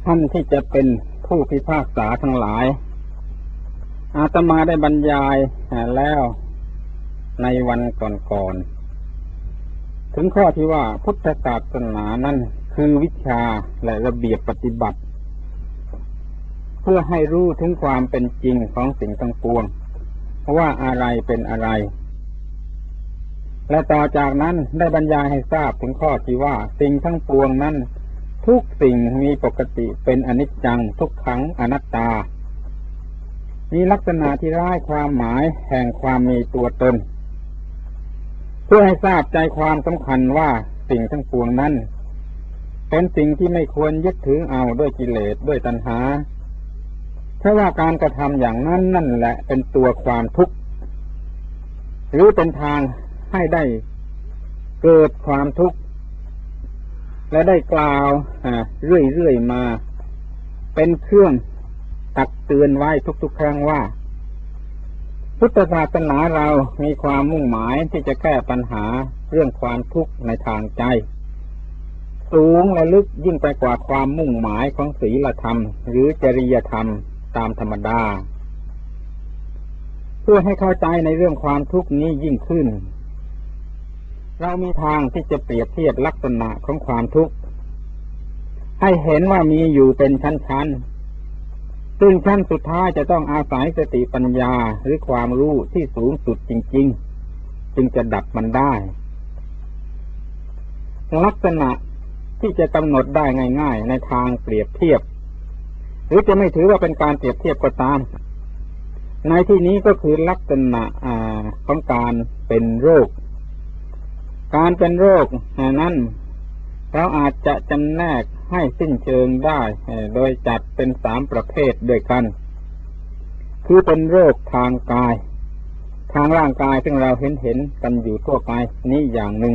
ท่านที่จะเป็นผู้พิพากษาทั้งหลายอาตมาได้บรรยายแล้วในวันก่อนๆถึงข้อที่ว่าพุทธศาสนานั้นคือวิชาและระเบียบปฏิบัติเพื่อให้รู้ถึงความเป็นจริงของสิ่งทั้งปวงว่าอะไรเป็นอะไรและต่อจากนั้นได้บรรยายให้ทราบถึงข้อที่ว่าสิ่งทั้งปวงนั้นทุกสิ่งมีปกติเป็นอนิจจังทุกขังอนัตตามีลักษณะที่ร้ายความหมายแห่งความมีตัวตนเพื่อให้ทราบใจความสำคัญว่าสิ่งทั้งปวงนั้นเป็นสิ่งที่ไม่ควรยึดถือเอาด้วยกิเลสด้วยตัณหาเพราะว่าการกระทำอย่างนั้นนั่นแหละเป็นตัวความทุกข์หรือเป็นทางให้ได้เกิดความทุกข์และได้กล่าวเรื่อยๆมาเป็นเครื่องตักเตือนไว้ทุกๆครั้งว่าพุทธศาสนาเรามีความมุ่งหมายที่จะแก้ปัญหาเรื่องความทุกข์ในทางใจสูงและลึกยิ่งไปกว่าความมุ่งหมายของศีลธรรมหรือจริยธรรมตามธรรมดาเพื่อให้เข้าใจในเรื่องความทุกข์นี้ยิ่งขึ้นเรามีทางที่จะเปรียบเทียบลักษณะของความทุกข์ให้เห็นว่ามีอยู่เป็นชั้นๆซึ่งชั้นสุดท้ายจะต้องอาศัยสติปัญญาหรือความรู้ที่สูงสุดจริงๆจึงจะดับมันได้ลักษณะที่จะกำหนดได้ง่ายๆในทางเปรียบเทียบหรือจะไม่ถือว่าเป็นการเปรียบเทียบก็ตามในที่นี้ก็คือลักษณะของการเป็นโรคการเป็นโรคนั้นเราอาจจะจำแนกให้สิ้นเชิงได้โดยจัดเป็น3ประเภทด้วยกันคือเป็นโรคทางกายทางร่างกายซึ่งเราเห็นกันอยู่ทั่วไปนี้อย่างหนึ่ง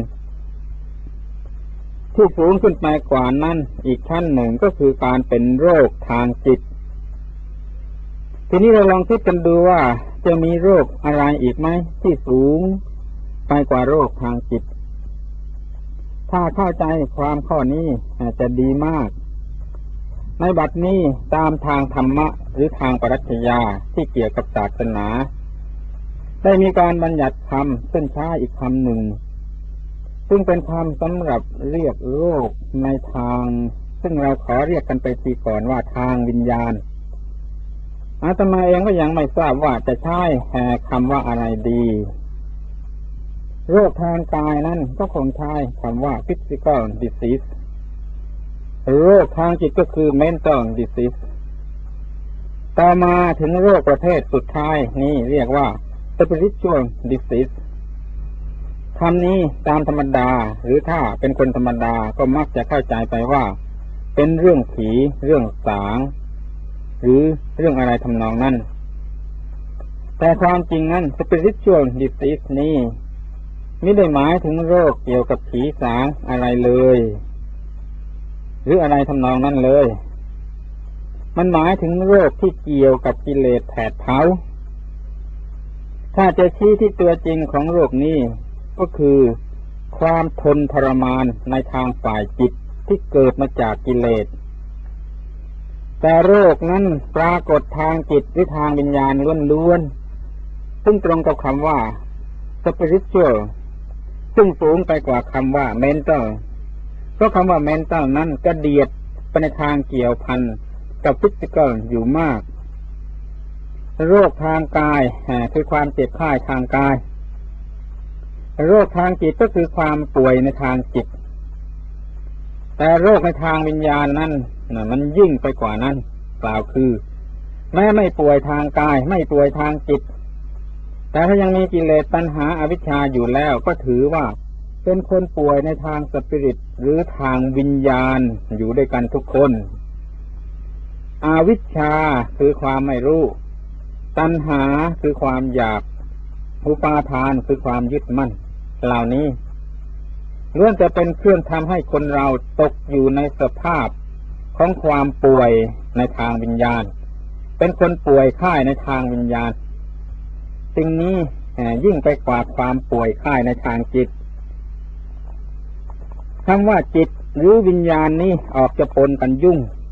ที่สูงขึ้นไปกว่านั้นอีกชั้นหนึ่งก็คือการเป็นโรคทางจิตทีนี้เราลองคิดกันดูว่าจะมีโรคอะไรอีกไหมที่สูงไปกว่าโรคทางจิตถ้าเข้าใจความข้อนี้จะดีมากในบัดนี้ตามทางธรรมะหรือทางปรัชญาที่เกี่ยวกับศาสนาได้มีการบัญญัติคำขึ้นใช้อีกคำหนึ่งซึ่งเป็นคำสำหรับเรียกโรคในทางซึ่งเราขอเรียกกันไปทีก่อนว่าทางวิญญาณอาตมาเองก็ยังไม่ทราบว่าจะใช้คำว่าอะไรดีโรคทางกายนั้นก็คงใช้คำว่า physical disease โรคทางจิตก็คือ mental disease ต่อมาถึงโรคประเภทสุดท้ายนี้เรียกว่า spiritual disease คำนี้ตามธรรมดาหรือถ้าเป็นคนธรรมดาก็มักจะเข้าใจไปว่าเป็นเรื่องผีเรื่องสางหรือเรื่องอะไรทำนองนั้นแต่ความจริงนั้น spiritual disease นี้ไม่ได้หมายถึงโรคเกี่ยวกับผีสางอะไรเลยหรืออะไรทำนองนั้นเลยมันหมายถึงโรคที่เกี่ยวกับกิเลสแผดเผาถ้าจะชี้ที่ตัวจริงของโรคนี้ก็คือความทนทรมานในทางฝ่ายจิตที่เกิดมาจากกิเลสแต่โรคนั้นปรากฏทางจิตหรือทางวิญญาณล้วนๆซึ่งตรงกับคำว่า spiritual ซึ่งสูงไปกว่าคำว่า mental เพราะคำว่า mental นั้นก็เดียดไปในทางเกี่ยวพันกับ physical อยู่มากโรคทางกายคือความเจ็บไข้ทางกายโรคทางจิตก็คือความป่วยในทางจิตแต่โรคในทางวิญญาณนั้นมันยิ่งไปกว่านั้นกล่าวคือแม้ไม่ป่วยทางกายไม่ป่วยทางจิตแต่ถ้ายังมีกิเลสตัณหาอวิชชาอยู่แล้วก็ถือว่าเป็นคนป่วยในทางสปิริตหรือทางวิญญาณอยู่ด้วยกันทุกคนอวิชชาคือความไม่รู้ตัณหาคือความอยากอุปาทานคือความยึดมั่นเหล่านี้ล้วนจะเป็นเครื่องทำให้คนเราตกอยู่ในสภาพของความป่วยในทางวิญญาณเป็นคนป่วยไข้ในทางวิญญาณสิ่งนี้ยิ่งไปกว่าความป่วยไข้ในทางจิตคำว่าจิตหรือวิญญาณนี้ออกจะปนกันยุ่ง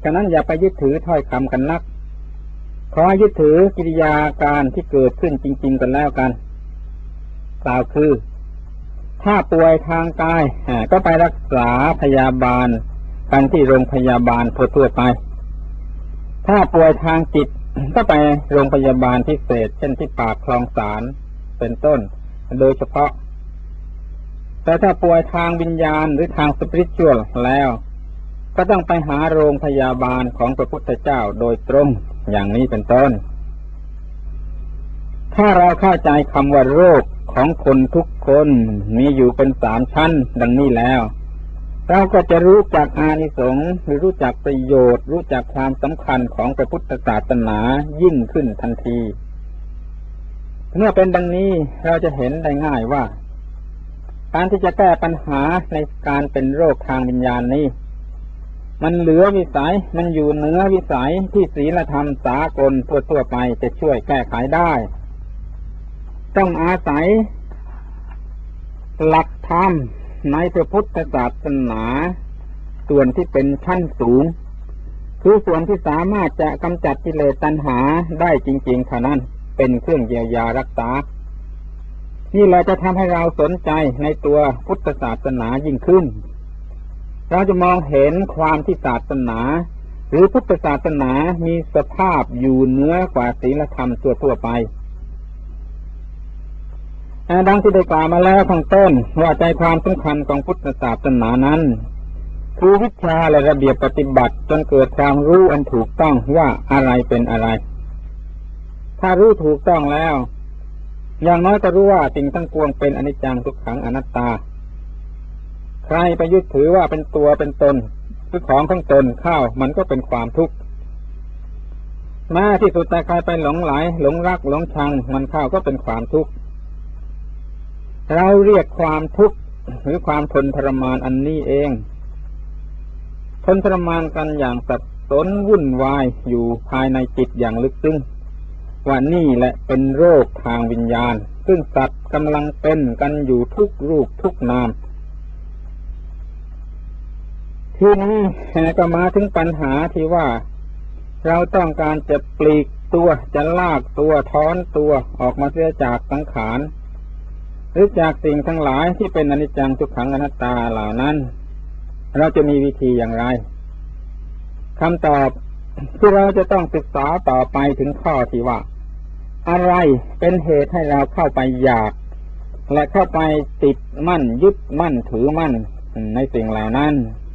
ฉะนั้นอย่าไปยึดถือถ้อยคำกันนักขอยึดถือกิริยาการที่เกิดขึ้นจริงๆกันแล้วกันกล่าวคือถ้าป่วยทางกายก็ไปรักษาพยาบาลกันที่โรงพยาบาลทั่วๆไปถ้าป่วยทางจิตก็ไปโรงพยาบาลพิเศษเช่นที่ปากคลองสารเป็นต้นโดยเฉพาะแต่ถ้าป่วยทางวิญญาณหรือทางสปิริตชัวลแล้วก็ต้องไปหาโรงพยาบาลของพระพุทธเจ้าโดยตรงอย่างนี้เป็นต้นถ้าเราเข้าใจคำว่าโรคของคนทุกคนมีอยู่เป็น3 ชั้นดังนี้แล้วเราก็จะรู้จักอานิสงส์หรือรู้จักประโยชน์รู้จักความสำคัญของพระพุทธศาสนายิ่งขึ้นทันทีเมื่อเป็นดังนี้เราจะเห็นได้ง่ายว่าการที่จะแก้ปัญหาในการเป็นโรคทางวิญญาณนี้มันเหลือวิสัยมันอยู่เหนือวิสัยที่ศีลธรรมสากลทั่วๆไปจะช่วยแก้ไขได้ต้องอาศัยหลักธรรมในพระพุทธศาสนาส่วนที่เป็นชั้นสูงคือส่วนที่สามารถจะกำจัดกิเลสตัณหาได้จริงๆเท่านั้นเป็นเครื่องเยียวยารักษานี่แหละจะทำให้เราสนใจในตัวพุทธศาสนายิ่งขึ้นเราจะมองเห็นความที่ศาสนาหรือพุทธศาสนามีสภาพอยู่เหนือกว่าศีลธรรมทั่วไปดังที่ได้กล่าวมาแล้วข้างต้นว่าใจความสำคัญของพุทธศาสนานั้นคือวิชาและระเบียบปฏิบัติจนเกิดความรู้อันถูกต้องว่าอะไรเป็นอะไรถ้ารู้ถูกต้องแล้วอย่างน้อยก็รู้ว่าสิ่งทั้งปวงเป็นอนิจจังทุกขังอนัตตาใครไปยึดถือว่าเป็นตัวเป็นตนคือของของตนเข้ามันก็เป็นความทุกข์แม้ที่สุดแต่ใครไปหลงไหลหลงรักหลงชังมันเข้าก็เป็นความทุกข์เราเรียกความทุกข์หรือความทนทรมานอันนี้เองทนทรมานกันอย่างสับสนวุ่นวายอยู่ภายในจิตอย่างลึกซึ้งว่านี่แหละเป็นโรคทางวิญญาณซึ่งสัตว์กำลังเป็นกันอยู่ทุกรูปทุกนามทีนี้ก็มาถึงปัญหาที่ว่าเราต้องการจะปลีกตัวจะลากตัวถอนตัวออกมาเสียจากสังขารหรือจากสิ่งทั้งหลายที่เป็นอนิจจังทุกขังอนัตตาเหล่านั้นเราจะมีวิธีอย่างไรคำตอบที่เราจะต้องศึกษาต่อไปถึงข้อที่ว่าอะไรเป็นเหตุให้เราเข้าไปอยากและเข้าไปติดมั่นยึดมั่นถือมั่นในสิ่งเหล่านั้น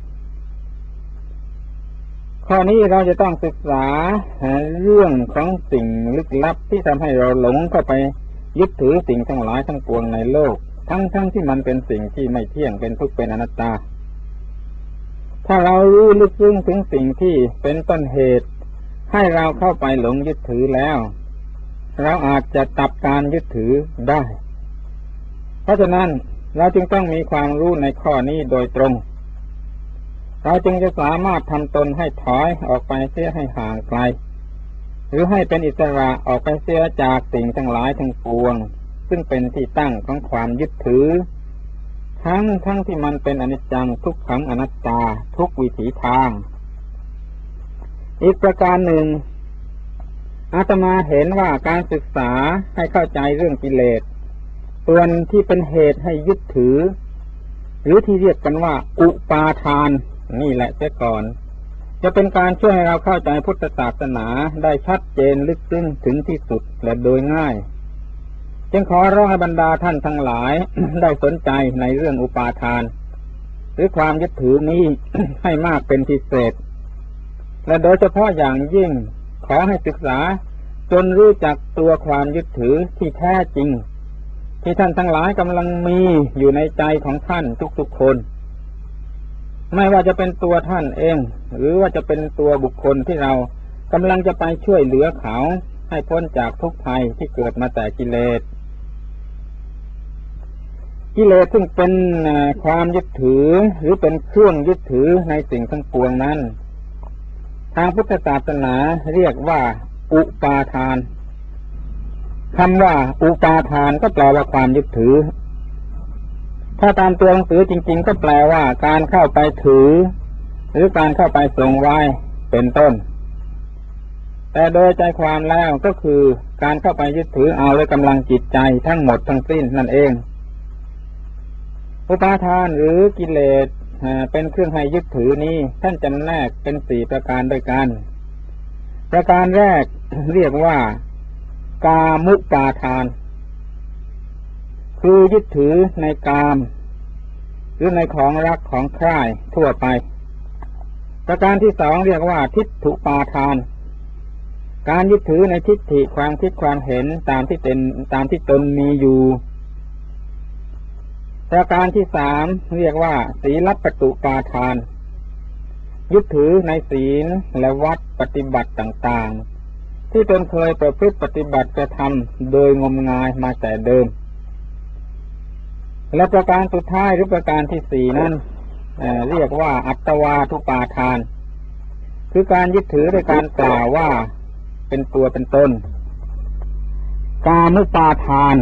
ข้อนี้เราจะต้องศึกษาเรื่องของสิ่งลึกลับที่ทำให้เราหลงเข้าไปยึดถือสิ่งทั้งหลายทั้งปวงในโลกทั้งที่มันเป็นสิ่งที่ไม่เที่ยงเป็นทุกข์เป็นอนัตตาถ้าเรารู้ลึกซึ้งถึงสิ่งที่เป็นต้นเหตุให้เราเข้าไปหลงยึดถือแล้วเราอาจจะตัดการยึดถือได้เพราะฉะนั้นเราจึงต้องมีความรู้ในข้อนี้โดยตรงเราจึงจะสามารถทำตนให้ถอยออกไปเสียให้ห่างไกลหรือให้เป็นอิสระออกไปเสียจากสิ่งทั้งหลายทั้งปวงซึ่งเป็นที่ตั้งของความยึดถือทั้งที่มันเป็นอนิจจังทุกขังอนัตตาทุกวิถีทางอีกประการหนึ่งอาตมาเห็นว่าการศึกษาให้เข้าใจเรื่องกิเลสส่วนที่เป็นเหตุให้ยึดถือหรือที่เรียกกันว่าอุปาทานนี่แหละเสียก่อนจะเป็นการช่วยให้เราเข้าใจพุทธศาสนาได้ชัดเจนลึกซึ้งถึงที่สุดและโดยง่ายจึงขอร้องให้บรรดาท่านทั้งหลาย ได้สนใจในเรื่องอุปาทานหรือความยึดถือนี้ ให้มากเป็นพิเศษและโดยเฉพาะอย่างยิ่งขอให้ศึกษาจนรู้จักตัวความยึดถือที่แท้จริงที่ท่านทั้งหลายกำลังมีอยู่ในใจของท่านทุกๆคนไม่ว่าจะเป็นตัวท่านเองหรือว่าจะเป็นตัวบุคคลที่เรากำลังจะไปช่วยเหลือเขาให้พ้นจากทุกข์ภัยที่เกิดมาแต่กิเลสซึ่งเป็นความยึดถือหรือเป็นเครื่องยึดถือในสิ่งทั้งปวงนั้นทางพุทธศาสนาเรียกว่าอุปาทานคำว่าอุปาทานก็แปลว่าความยึดถือถ้าตามตัวหนังสือจริงๆก็แปลว่าการเข้าไปถือหรือการเข้าไปทรงไว้เป็นต้นแต่โดยใจความแล้วก็คือการเข้าไปยึดถือเอาด้วยกำลังจิตใจทั้งหมดทั้งสิ้นนั่นเองอุปาทานหรือกิเลสเป็นเครื่องให้ยึดถือนี้ท่านจำแนกเป็น4ประการด้วยกันประการแรก เรียกว่ากามุปาทานคือยึดถือในกามหรือในของรักของใคร่ทั่วไปประการที่2เรียกว่าทิฏฐุปาทานการยึดถือในทิฏฐิความคิดความเห็นตามที่ตนมีอยู่ประการที่3เรียกว่าศีลปตุปาทานยึดถือในศีลและวัดปฏิบัติต่างๆที่ตนเคยประพฤติปฏิบัติกระทำโดยงมงายมาแต่เดิมและประการสุดท้ายหรือประการที่4นั้นเรียกว่าอัตวาทุปาทานคือการยึดถือโดยการกล่าวว่าเป็นตัวเป็นตนกามุปาทาน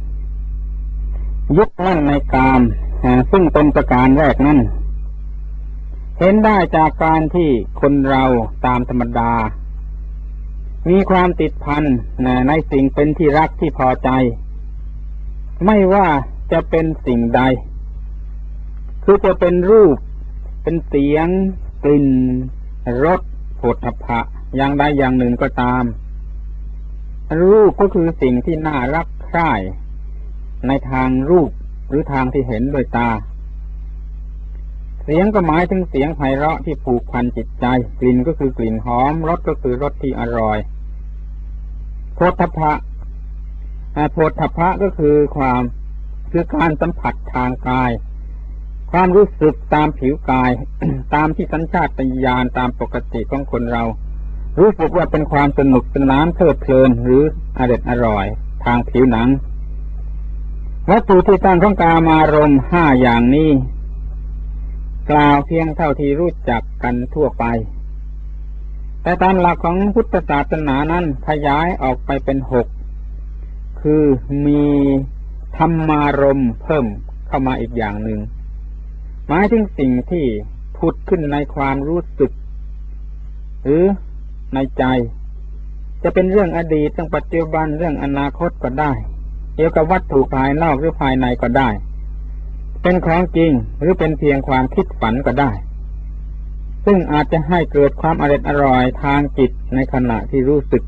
ยึดมั่นในกามซึ่งเป็นประการแรกนั้นเห็นได้จากการที่คนเราตามธรรมดามีความติดพันในสิ่งเป็นที่รักที่พอใจไม่ว่าจะเป็นสิ่งใดคือจะเป็นรูปเป็นเสียงกลิ่นรสโผฏฐัพพะอย่างใดอย่างหนึ่งก็ตามรูปก็คือสิ่งที่น่ารักใคร่ในทางรูปหรือทางที่เห็นด้วยตาเสียงก็หมายถึงเสียงไพเราะที่ผูกพันจิตใจกลิ่นก็คือกลิ่นหอมรสก็คือรสที่อร่อยโผฏฐัพพะโผฏฐัพพะก็คือการสัมผัสทางกายความรู้สึกตามผิวกาย ตามที่สัญชาตญาณตามปกติของคนเรารู้สึกว่าเป็นความสนุกสนานเพลิดเพลินหรืออร่อยทางผิวหนังวัตถุที่ตั้งของกามารมณ์5อย่างนี้กล่าวเพียงเท่าที่รู้จักกันทั่วไปแต่ตามหลักของพุทธศาสนานั้นขยายออกไปเป็น6คือมีธรรมารมณ์เพิ่มเข้ามาอีกอย่างหนึ่งหมายถึงสิ่งที่ผุดขึ้นในความรู้สึกหรือในใจจะเป็นเรื่องอดีตเรื่องปัจจุบันเรื่องอนาคตก็ได้เกี่ยวกับวัตถุภายนอกหรือภายในก็ได้เป็นของจริงหรือเป็นเพียงความคิดฝันก็ได้ซึ่งอาจจะให้เกิดความอร่อยทางจิตในขณะที่รู้สึก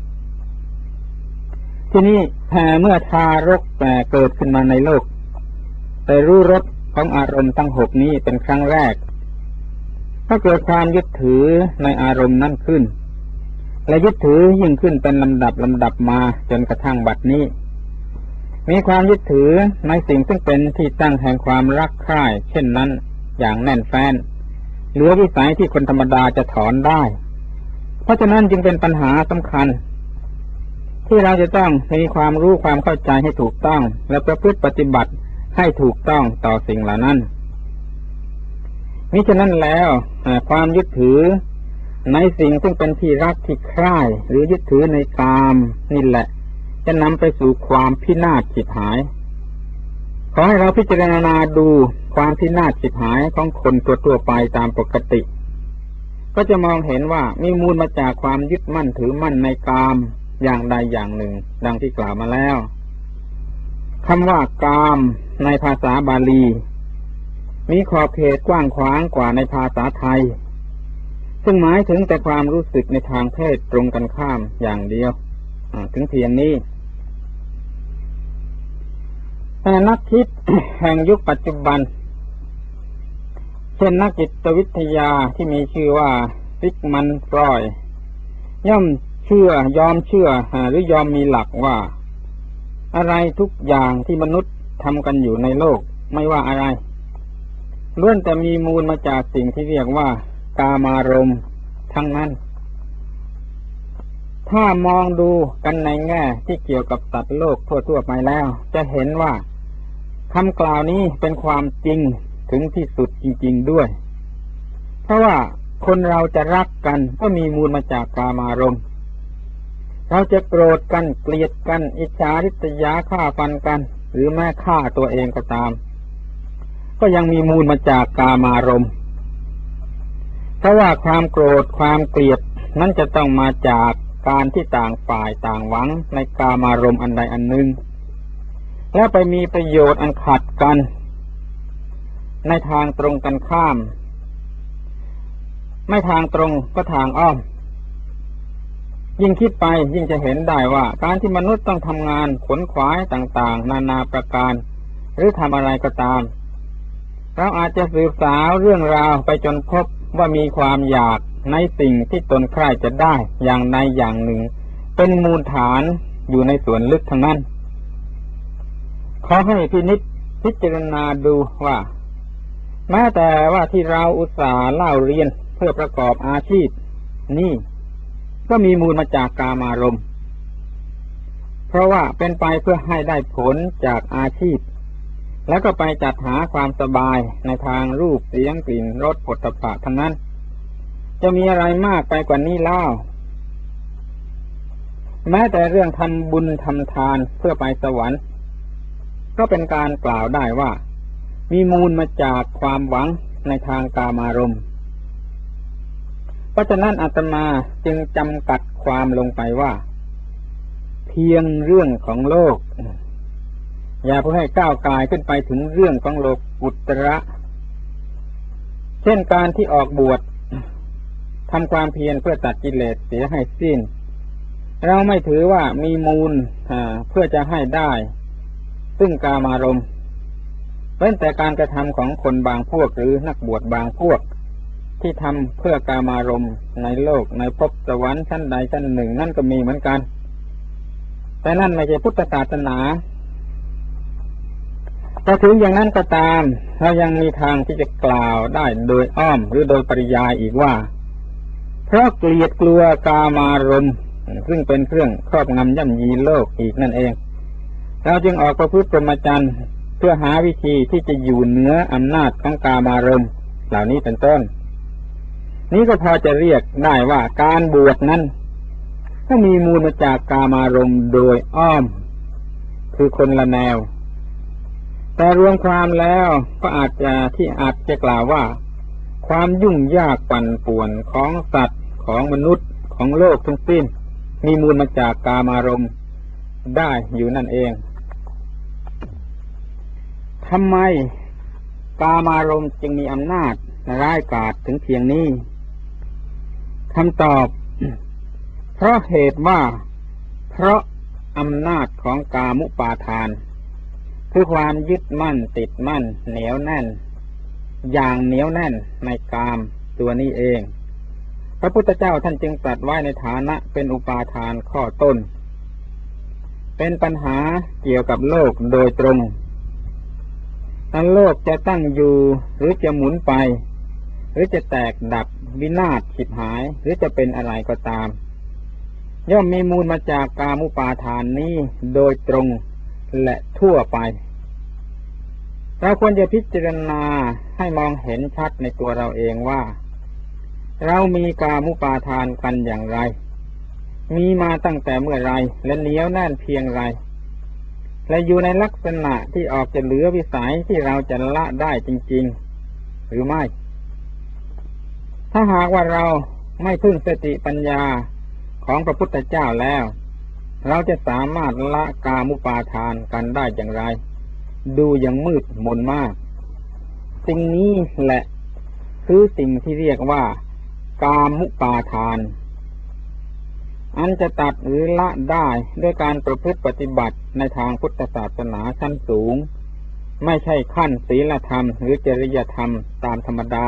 ทีนี้เมื่อทารกเกิดขึ้นมาในโลกแต่รู้รสของอารมณ์ทั้ง6นี้เป็นครั้งแรกก็เกิดความยึดถือในอารมณ์นั้นขึ้นและยึดถือยิ่งขึ้นเป็นลำดับมาจนกระทั่งบัดนี้มีความยึดถือในสิ่งซึ่งเป็นที่ตั้งแห่งความรักใคร่เช่นนั้นอย่างแน่นแฟ้นเหลือวิสัยที่คนธรรมดาจะถอนได้เพราะฉะนั้นจึงเป็นปัญหาสำคัญที่เราจะต้องมีความรู้ความเข้าใจให้ถูกต้องและประพฤติปฏิบัติให้ถูกต้องต่อสิ่งเหล่านั้นมิฉะนั้นแล้วความยึดถือในสิ่งซึ่งเป็นที่รักที่ใคร่หรือยึดถือในกามนี่แหละจะนำไปสู่ความพินาศฉิบหายขอให้เราพิจารณาดูความพินาศฉิบหายของคนทั่วไปตามปกติก็จะมองเห็นว่ามีมูลมาจากความยึดมั่นถือมั่นในกามอย่างใดอย่างหนึ่งดังที่กล่าวมาแล้วคำว่ากามในภาษาบาลีมีขอบเขตกว้างขวางกว่าในภาษาไทยซึ่งหมายถึงแต่ความรู้สึกในทางเพศตรงกันข้ามอย่างเดียวถึงเพียงนี้แต่นักคิด แห่งยุคปัจจุบันเช่นนักจิตวิทยาที่มีชื่อว่าซิกมันด์ฟรอยด์ยอมเชื่อหรือยอมมีหลักว่าอะไรทุกอย่างที่มนุษย์ทำกันอยู่ในโลกไม่ว่าอะไรล้วนแต่มีมูลมาจากสิ่งที่เรียกว่ากามารมณ์ทั้งนั้นถ้ามองดูกันในแง่ที่เกี่ยวกับสัตว์โลกทั่วไปแล้วจะเห็นว่าคำกล่าวนี้เป็นความจริงถึงที่สุดจริงๆด้วยเพราะว่าคนเราจะรักกันก็มีมูลมาจากกามารมณ์เราจะโกรธกันเกลียดกันอิจฉาริษยาฆ่าฟันกันหรือแม้ฆ่าตัวเองก็ตามก็ยังมีมูลมาจากกามารมณ์เพราะว่าความโกรธความเกลียดนั้นจะต้องมาจากการที่ต่างฝ่ายต่างหวังในกามารมณ์อันใดอันหนึ่งแล้วไปมีประโยชน์อันขัดกันในทางตรงกันข้ามไม่ทางตรงก็ทางอ้อมยิ่งคิดไปยิ่งจะเห็นได้ว่าการที่มนุษย์ต้องทำงานขนขวายต่างๆนานาประการหรือทำอะไรก็ตามเราอาจจะสืบสาวเรื่องราวไปจนพบว่ามีความอยากในสิ่งที่ตนใคร่จะได้อย่างใดอย่างหนึ่งเป็นมูลฐานอยู่ในส่วนลึกทั้งนั้นขอให้พิจารณาดูว่าแม้แต่ว่าที่เราอุตส่าห์เล่าเรียนเพื่อประกอบอาชีพนี่ก็มีมูลมาจากกามารมณ์เพราะว่าเป็นไปเพื่อให้ได้ผลจากอาชีพแล้วก็ไปจัดหาความสบายในทางรูปเสียงกลิ่นรสโผฏฐัพพะทั้งนั้นจะมีอะไรมากไปกว่านี้เล่าแม้แต่เรื่องทำบุญทำทานเพื่อไปสวรรค์ก็เป็นการกล่าวได้ว่ามีมูลมาจากความหวังในทางกามารมณ์เพราะฉะนั้นอาตมาจึงจำกัดความลงไปว่าเพียงเรื่องของโลกอย่าเพื่อให้ก้าวกายขึ้นไปถึงเรื่องของโลกุตระเช่นการที่ออกบวชทำความเพียรเพื่อตัดกิเลสเสียให้สิ้นเราไม่ถือว่ามีมูลเพื่อจะให้ได้ซึ่งกามารมณ์เว้นแต่การกระทำของคนบางพวกหรือนักบวชบางพวกที่ทำเพื่อกามารมณ์ในโลกในภพสวรรค์ชั้นใดชั้นหนึ่งนั่นก็มีเหมือนกันแต่นั่นไม่ใช่พุทธศาสนาแต่ถึงอย่างนั้นก็ตามเรายังมีทางที่จะกล่าวได้โดยอ้อมหรือโดยปริยายอีกว่าเพราะเกลียดกลัวกามารมณ์ซึ่งเป็นเครื่องครอบงำย่ำยีโลกอีกนั่นเองเราจึงออกประพฤติพรหมจรรย์เพื่อหาวิธีที่จะอยู่เหนืออำนาจของกามารมณ์เหล่านี้เป็นต้นนี้ก็พอจะเรียกได้ว่าการบวชนั้นก็มีมูลมาจากกามารมณ์โดยอ้อมคือคนละแนวแต่รวมความแล้วก็อาจจะกล่าวว่าความยุ่งยากปั่นป่วนของสัตว์ของมนุษย์ของโลกทั้งสิ้นมีมูลมาจากกามารมณ์ได้อยู่นั่นเองทำไมกามารมณ์จึงมีอำนาจร้ายกาจถึงเพียงนี้คำตอบเพราะเหตุว่าเพราะอำนาจของกามุปาทานคือความยึดมั่นติดมั่นเหนียวแน่นอย่างเหนียวแน่นในกามตัวนี้เองพระพุทธเจ้าท่านจึงตรัสไว้ในฐานะเป็นอุปาทานข้อต้นเป็นปัญหาเกี่ยวกับโลกโดยตรงอันโลกจะตั้งอยู่หรือจะหมุนไปหรือจะแตกดับวินาศฉิบหายหรือจะเป็นอะไรก็ตามย่อมมีมูลมาจากกามุปาทานนี้โดยตรงและทั่วไปเราควรจะพิจารณาให้มองเห็นชัดในตัวเราเองว่าเรามีกามุปาทานกันอย่างไรมีมาตั้งแต่เมื่อไรและเหนียวแน่นเพียงไรและอยู่ในลักษณะที่ออกจะเหลือวิสัยที่เราจะละได้จริงๆหรือไม่ถ้าหากว่าเราไม่พึ่งสติปัญญาของพระพุทธเจ้าแล้วเราจะสามารถละกามุปาทานกันได้อย่างไรดูอย่างมืดมนมากสิ่งนี้แหละคือสิ่งที่เรียกว่ากามุปาทานอันจะตัดหรือละได้ด้วยการประพฤติปฏิบัติในทางพุทธศาสนาชั้นสูงไม่ใช่ขั้นศีลธรรมหรือจริยธรรมตามธรรมดา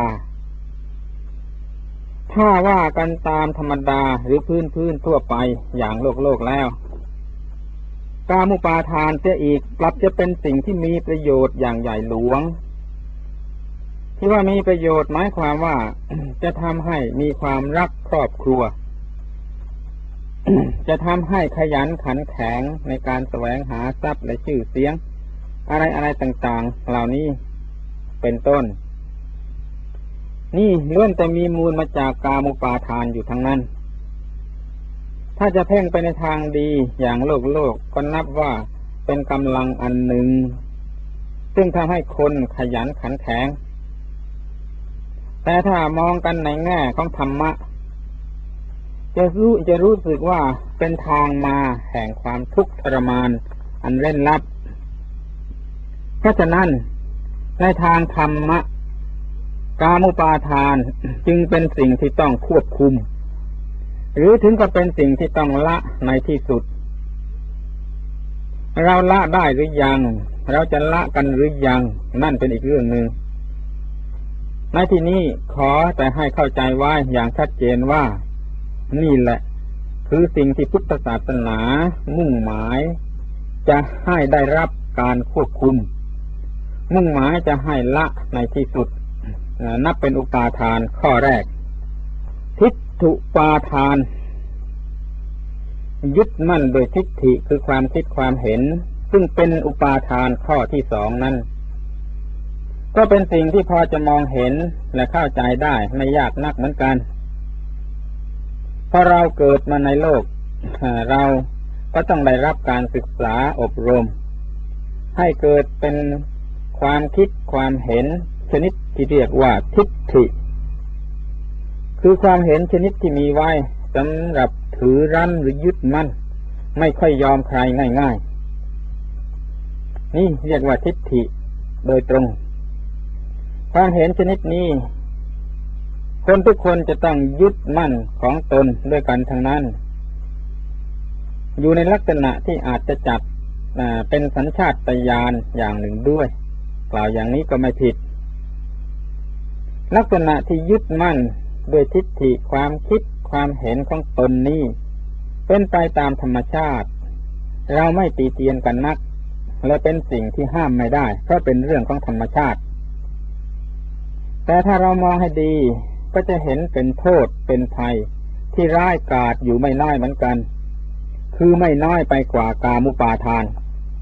ถ้าว่ากันตามธรรมดาหรือพื้นทั่วไปอย่างโลกแล้วกามุปาทานเสียอีกกลับจะเป็นสิ่งที่มีประโยชน์อย่างใหญ่หลวงที่ว่ามีประโยชน์หมายความว่า จะทำให้มีความรักครอบครัว จะทำให้ขยันขันแข็งในการแสวงหาทรัพย์และชื่อเสียงอะไรต่างๆเหล่านี้เป็นต้นนี่ล้วนแต่มีมูลมาจากกามุปาทานอยู่ทั้งนั้นถ้าจะเพ่งไปในทางดีอย่างโลกก็นับว่าเป็นกำลังอันหนึ่งซึ่งทำให้คนขยันขันแข็งแต่ถ้ามองกันในแง่ของธรรมะจะรู้สึกว่าเป็นทางมาแห่งความทุกข์ทรมานอันเร้นลับเพราะฉะนั้นในทางธรรมะกามุปาทานจึงเป็นสิ่งที่ต้องควบคุมหรือถึงกับเป็นสิ่งที่ต้องละในที่สุดเราละได้หรือยังเราจะละกันหรือยังนั่นเป็นอีกเรื่องหนึ่งในที่นี้ขอแต่ให้เข้าใจไว้อย่างชัดเจนว่านี่แหละคือสิ่งที่พุทธศาสนามุ่งหมายจะให้ได้รับการควบคุมมุ่งหมายจะให้ละในที่สุดนับเป็นอุปาทานข้อแรกทิฏฐุปาทานยึดมั่นโดยทิฏฐิคือความคิดความเห็นซึ่งเป็นอุปาทานข้อที่สองนั้นก็เป็นสิ่งที่พอจะมองเห็นและเข้าใจได้ไม่ยากนักเหมือนกันพอเราเกิดมาในโลกเราก็ต้องได้รับการศึกษาอบรมให้เกิดเป็นความคิดความเห็นชนิดที่เรียกว่าทิฏฐิคือความเห็นชนิดที่มีไว้สำหรับถือรั้นหรือยึดมั่นไม่ค่อยยอมใครง่ายๆนี่เรียกว่าทิฏฐิโดยตรงความเห็นชนิดนี้คนทุกคนจะต้องยึดมั่นของตนด้วยกันทั้งนั้นอยู่ในลักษณะที่อาจจะจัดเป็นสัญชาตญาณอย่างหนึ่งด้วยกล่าวอย่างนี้ก็ไม่ผิดลักษณะที่ยึดมั่นด้วยทิฏฐิความคิดความเห็นของตนนี้เป็นไปตามธรรมชาติเราไม่ตีเตียนกันนักและเป็นสิ่งที่ห้ามไม่ได้เพราะเป็นเรื่องของธรรมชาติแต่ถ้าเรามองให้ดีก็จะเห็นเป็นโทษเป็นภัยที่ร้ายกาจอยู่ไม่น้อยเหมือนกันคือไม่น้อยไปกว่ากามุปาทาน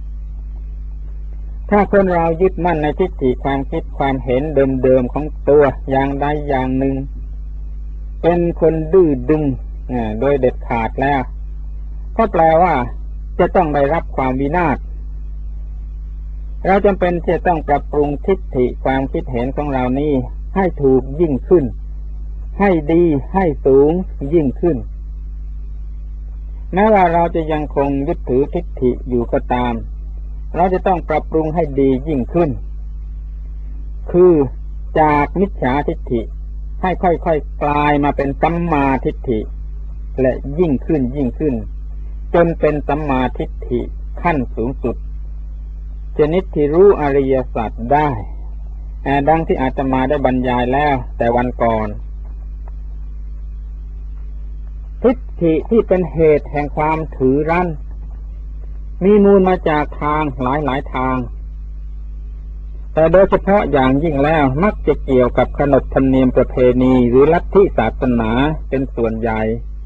ถ้าคนเรายึดมั่นในทิฏฐิความคิดความเห็นเดิมๆของตัวอย่างใดอย่างหนึ่งเป็นคนดื้อดึงโดยเด็ดขาดแล้วก็แปลว่าจะต้องได้รับความวินาศเราจำเป็นจะต้องปรับปรุงทิฏฐิความคิดเห็นของเรานี้ให้ถูกยิ่งขึ้นให้ดีให้สูงยิ่งขึ้นแม้ว่าเราจะยังคงยึดถือทิฏฐิอยู่ก็ตามเราจะต้องปรับปรุงให้ดียิ่งขึ้นคือจากมิจฉาทิฏฐิให้ค่อยๆกลายมาเป็นสัมมาทิฏฐิและยิ่งขึ้นยิ่งขึ้นจนเป็นสัมมาทิฏฐิขั้นสูงสุดชนิดที่รู้อริยสัจได้ดังที่อาตมาได้บรรยายแล้วแต่วันก่อนทิฏฐิที่เป็นเหตุแห่งความถือรั้นมีมูลมาจากทางหลายทางแต่โดยเฉพาะอย่างยิ่งแล้วมักจะเกี่ยวกับขนบธรรมเนียมประเพณีหรือลัทธิศาสนาเป็นส่วนใหญ่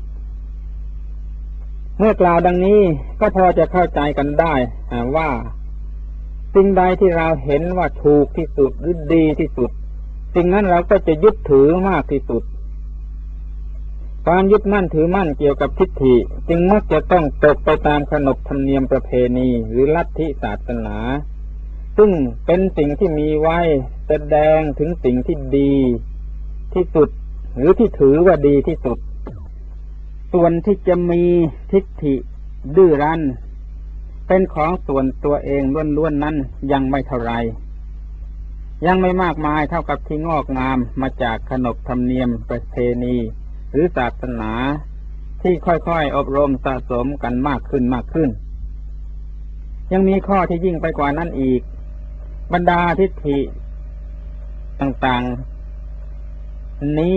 เมื่อกล่าวดังนี้ก็พอจะเข้าใจกันได้ว่าสิ่งใดที่เราเห็นว่าถูกที่สุดหรือดีที่สุดสิ่งนั้นเราก็จะยึดถือมากที่สุดความยึดมั่นถือมั่นเกี่ยวกับทิฏฐิจึงมักจะต้องตกไปตามขนบธรรมเนียมประเพณีหรือลัทธิศาสนาซึ่งเป็นสิ่งที่มีไว้แสดงถึงสิ่งที่ดีที่สุดหรือที่ถือว่าดีที่สุดส่วนที่จะมีทิฏฐิดื้อรั้นเป็นของส่วนตัวเองล้วนๆนั้นยังไม่เท่าไรยังไม่มากมายเท่ากับที่งอกงามมาจากขนบธรรมเนียมประเพณีหรือศาสนาที่ค่อยๆอบรมสะสมกันมากขึ้นยังมีข้อที่ยิ่งไปกว่านั้นอีกบรรดาทิฏฐิต่างๆนี้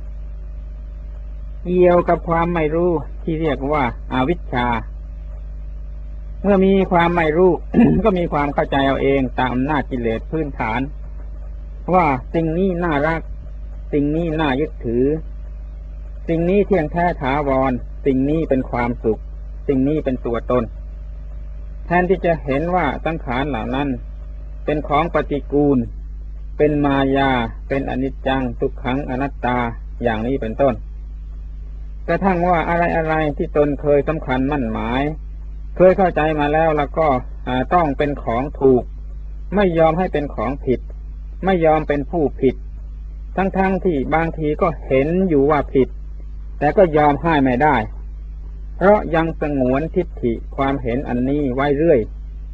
เกี่ยวกับความไม่รู้ที่เรียกว่าอวิชชาเมื่อมีความไม่รู้ ก็มีความเข้าใจเอาเองตามอำนาจกิเลสพื้นฐานว่าสิ่งนี้น่ารักสิ่งนี้น่ายึดถือสิ่งนี้เที่ยงแท้ถาวรสิ่งนี้เป็นความสุขสิ่งนี้เป็นตัวตนแทนที่จะเห็นว่าสังขารเหล่านั้นเป็นของปฏิกูลเป็นมายาเป็นอนิจจังทุกขังอนัตตาอย่างนี้เป็นต้นกระทั่งว่าอะไรที่ตนเคยสำคัญมั่นหมายเคยเข้าใจมาแล้วก็ต้องเป็นของถูกไม่ยอมให้เป็นของผิดไม่ยอมเป็นผู้ผิดทั้งที่บางทีก็เห็นอยู่ว่าผิดแต่ก็ยอมให้ไม่ได้เพราะยังสงวนทิฏฐิความเห็นอันนี้ไว้เรื่อย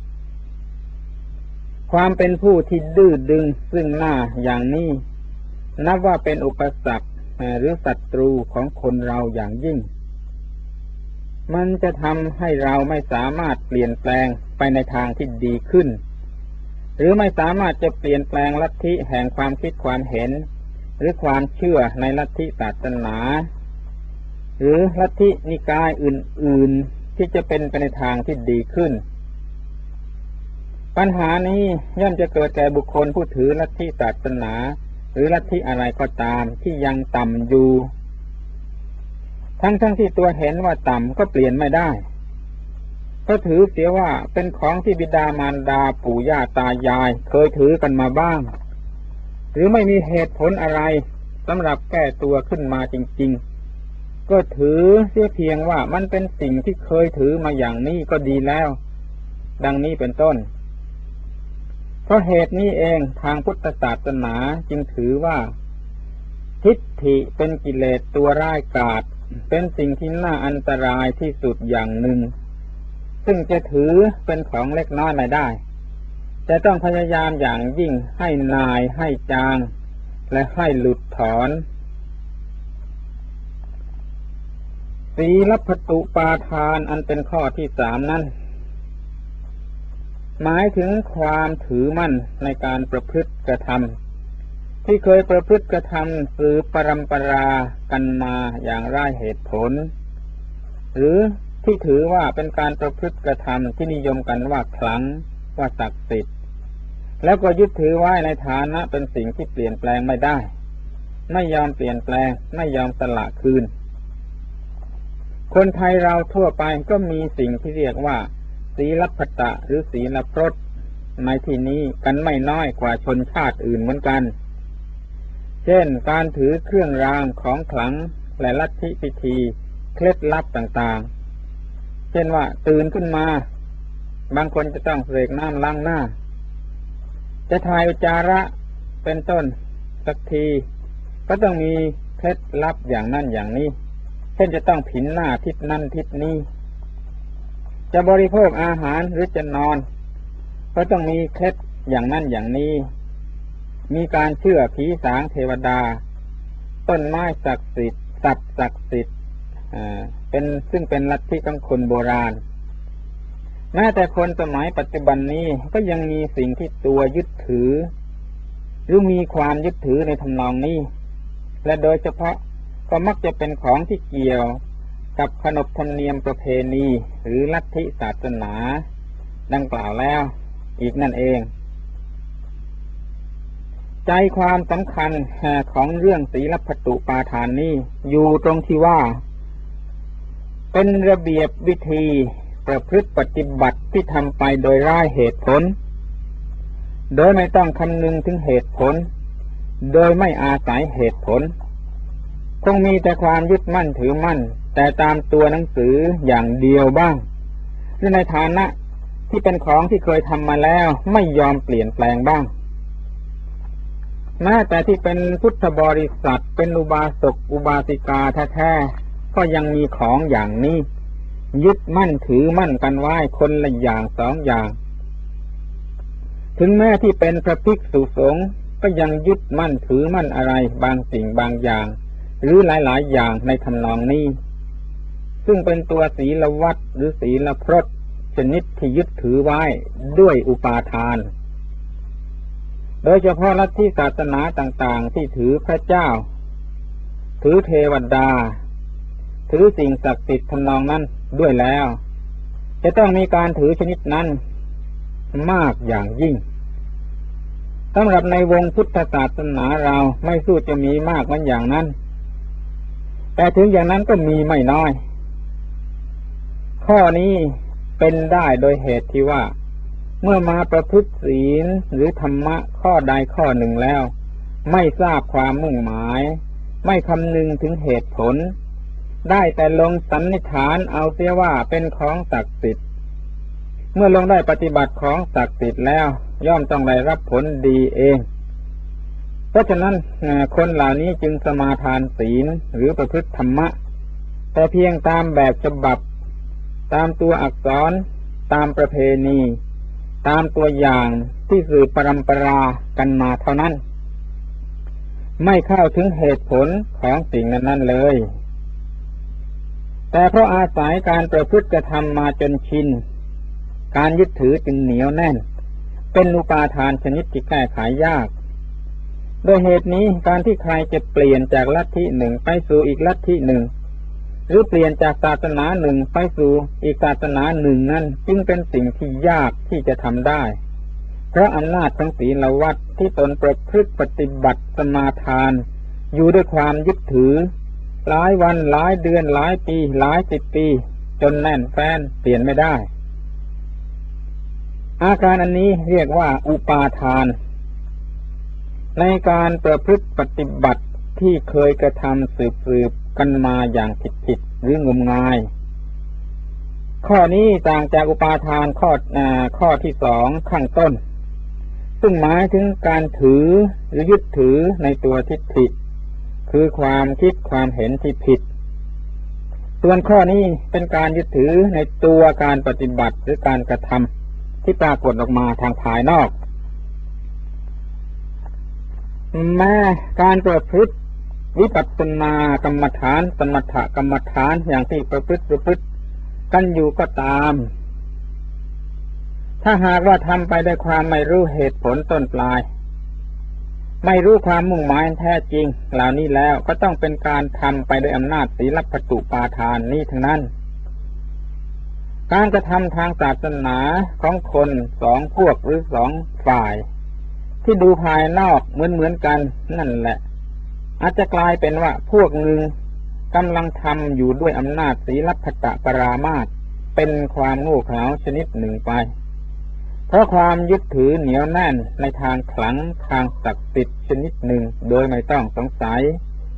ความเป็นผู้ที่ดื้อดึงซึ่งหน้าอย่างนี้นับว่าเป็นอุปสรรคหรือศัตรูของคนเราอย่างยิ่งมันจะทำให้เราไม่สามารถเปลี่ยนแปลงไปในทางที่ดีขึ้นหรือไม่สามารถจะเปลี่ยนแปลงลัทธิแห่งความคิดความเห็นหรือความเชื่อในลัทธิศาสนาหรือลัทธินิกายอื่นๆที่จะเป็นไปในทางที่ดีขึ้นปัญหานี้ย่อมจะเกิดแก่บุคคลผู้ถือลัทธิศาสนาหรือลัทธิอะไรก็ตามที่ยังต่ำอยู่ทั้งที่ตัวเห็นว่าต่ำก็เปลี่ยนไม่ได้ก็ถือเสียว่าเป็นของที่บิดามารดาปู่ย่าตายายเคยถือกันมาบ้างหรือไม่มีเหตุผลอะไรสำหรับแก้ตัวขึ้นมาจริงๆก็ถือเสียเพียงว่ามันเป็นสิ่งที่เคยถือมาอย่างนี้ก็ดีแล้วดังนี้เป็นต้นเพราะเหตุนี้เองทางพุทธศาสนาจึงถือว่าทิฏฐิเป็นกิเลสตัวร้ายกาจเป็นสิ่งที่น่าอันตรายที่สุดอย่างหนึ่งซึ่งจะถือเป็นของเล็กน้อยไม่ได้แต่ต้องพยายามอย่างยิ่งให้นายให้จางและให้หลุดถอนศีลพัตตุปาทานอันเป็นข้อที่3นั้นหมายถึงความถือมั่นในการประพฤติกระทำที่เคยประพฤติกระทำสืบปรำปรากันมาอย่างไร้เหตุผลหรือที่ถือว่าเป็นการประพฤติกระทำที่นิยมกันว่าขลังว่าศักดิ์สิทธิ์แล้วก็ยึดถือไว้ในฐานะเป็นสิ่งที่เปลี่ยนแปลงไม่ได้ไม่ยอมเปลี่ยนแปลงไม่ยอมสละคืนคนไทยเราทั่วไปก็มีสิ่งที่เรียกว่าศีลพัตตะหรือศีลพรตในที่นี้กันไม่น้อยกว่าชนชาติอื่นเหมือนกันเช่นการถือเครื่องรางของขลังและลัทธิพิธีเคล็ดลับต่างๆเช่นว่าตื่นขึ้นมาบางคนจะต้องเสกน้ำล้างหน้าจะถ่ายอุจจาระเป็นต้นสักทีก็ต้องมีเคล็ดลับอย่างนั้นอย่างนี้เช่นจะต้องผินหน้าทิศนั้นทิศนี้จะบริโภคอาหารหรือจะนอนก็ต้องมีเคล็ดอย่างนั้นอย่างนี้มีการเชื่อผีสางเทวดาต้นไม้ศักดิ์สิทธิ์สัตว์ศักดิ์สิทธิ์ซึ่งเป็นลัทธิของคนโบราณแม้แต่คนสมัยปัจจุบันนี้ก็ยังมีสิ่งที่ตัวยึดถือหรือมีความยึดถือในทำนองนี้และโดยเฉพาะก็มักจะเป็นของที่เกี่ยวกับขนบธรรมเนียมประเพณีหรือลัทธิศาสนาดังกล่าวแล้วอีกนั่นเองใจความสำคัญของเรื่องศีลพัตตุปาทานนี้อยู่ตรงที่ว่าเป็นระเบียบวิธีประพฤติปฏิบัติที่ทำไปโดยไร้เหตุผลโดยไม่ต้องคำนึงถึงเหตุผลโดยไม่อาศัยเหตุผลคงมีแต่ความยึดมั่นถือมั่นแต่ตามตัวหนังสืออย่างเดียวบ้างหรือในฐานะที่เป็นของที่เคยทำมาแล้วไม่ยอมเปลี่ยนแปลงบ้างแม้แต่ที่เป็นพุทธบริษัทเป็นอุบาสกอุบาสิกาแท้ๆก็ยังมีของอย่างนี้ยึดมั่นถือมั่นกันไว้คนละอย่างสองอย่างถึงแม้ที่เป็นพระภิกษุสงฆ์ก็ยังยึดมั่นถือมั่นอะไรบางสิ่งบางอย่างหรือหลายๆอย่างในทำนองนี้ซึ่งเป็นตัวศีลวัตรหรือศีลพรตชนิดที่ยึดถือไว้ด้วยอุปาทานโดยเฉพาะลัทธิศาสนาต่างๆที่ถือพระเจ้าถือเทวดาถือสิ่งศักดิ์สิทธิ์ทำนองนั้นด้วยแล้วจะต้องมีการถือชนิดนั้นมากอย่างยิ่งสำหรับในวงพุทธศาสนาเราไม่สู้จะมีมากเหมือนอย่างนั้นแต่ถึงอย่างนั้นก็มีไม่น้อยข้อนี้เป็นได้โดยเหตุที่ว่าเมื่อมาประพฤติศีลหรือธรรมะข้อใดข้อหนึ่งแล้วไม่ทราบความมุ่งหมายไม่คำนึงถึงเหตุผลได้แต่ลงสันนิษฐานเอาเสียว่าเป็นของศักดิ์สิทธิ์เมื่อลงได้ปฏิบัติของศักดิ์สิทธิ์แล้วย่อมต้องได้รับผลดีเองเพราะฉะนั้นคนเหล่านี้จึงสมาทานศีลหรือประพฤติธรรมะแต่เพียงตามแบบฉบับตามตัวอักษรตามประเพณีตามตัวอย่างที่สืบปรำปรากันมาเท่านั้นไม่เข้าถึงเหตุผลของสิ่งนั้นเลยแต่เพราะอาศัยการประพฤติกระทำมาจนชินการยึดถือจึงเหนียวแน่นเป็นอุปาทานชนิดที่แก้ไขยากโดยเหตุนี้การที่ใครจะเปลี่ยนจากลัทธิหนึ่งไปสู่อีกลัทธิหนึ่งหรือเปลี่ยนจากศาสนาหนึ่งไปสู่อีกศาสนาหนึ่งนั้นจึงเป็นสิ่งที่ยากที่จะทำได้เพราะอำนาจของศีลวัตรที่ตนประพฤติปฏิบัติสมาทานอยู่ด้วยความยึดถือหลายวันหลายเดือนหลายปีหลายสิบปีจนแน่นแฟ้นเปลี่ยนไม่ได้อาการอันนี้เรียกว่าอุปาทานในการประพฤติปฏิบัติที่เคยกระทำสืบกันมาอย่างผิดหรืองมงายข้อนี้ต่างจากอุปาทานข้อที่สองข้างต้นซึ่งหมายถึงการถือหรือยึดถือในตัวทิฏฐิคือความคิดความเห็นที่ผิดส่วนข้อนี้เป็นการยึดถือในตัวการปฏิบัติหรือการกระทำที่ปรากฏออกมาทางภายนอกแม้การประพฤติวิปัสสนากรรมฐานสมถกรรมฐานอย่างที่ประพฤติกันอยู่ก็ตามถ้าหากว่าทำไปด้วยความไม่รู้เหตุผลต้นปลายไม่รู้ความมุ่งหมายแท้จริงเหล่านี้แล้วก็ต้องเป็นการทำไปด้วยอำนาจศีลปตุปาทานนี้ทั้งนั้นการกระทำทางศาสนาของคนสองพวกหรือสองฝ่ายที่ดูภายนอกเหมือนกันนั่นแหละอาจจะกลายเป็นว่าพวกหนึ่งกำลังทำอยู่ด้วยอำนาจศีลปตปรามาสเป็นความโง่เขลาชนิดหนึ่งไปเพราะความยึดถือเหนียวแน่นในทางขลังทางศักดิ์สิทธิ์ชนิดหนึ่งโดยไม่ต้องสงสัย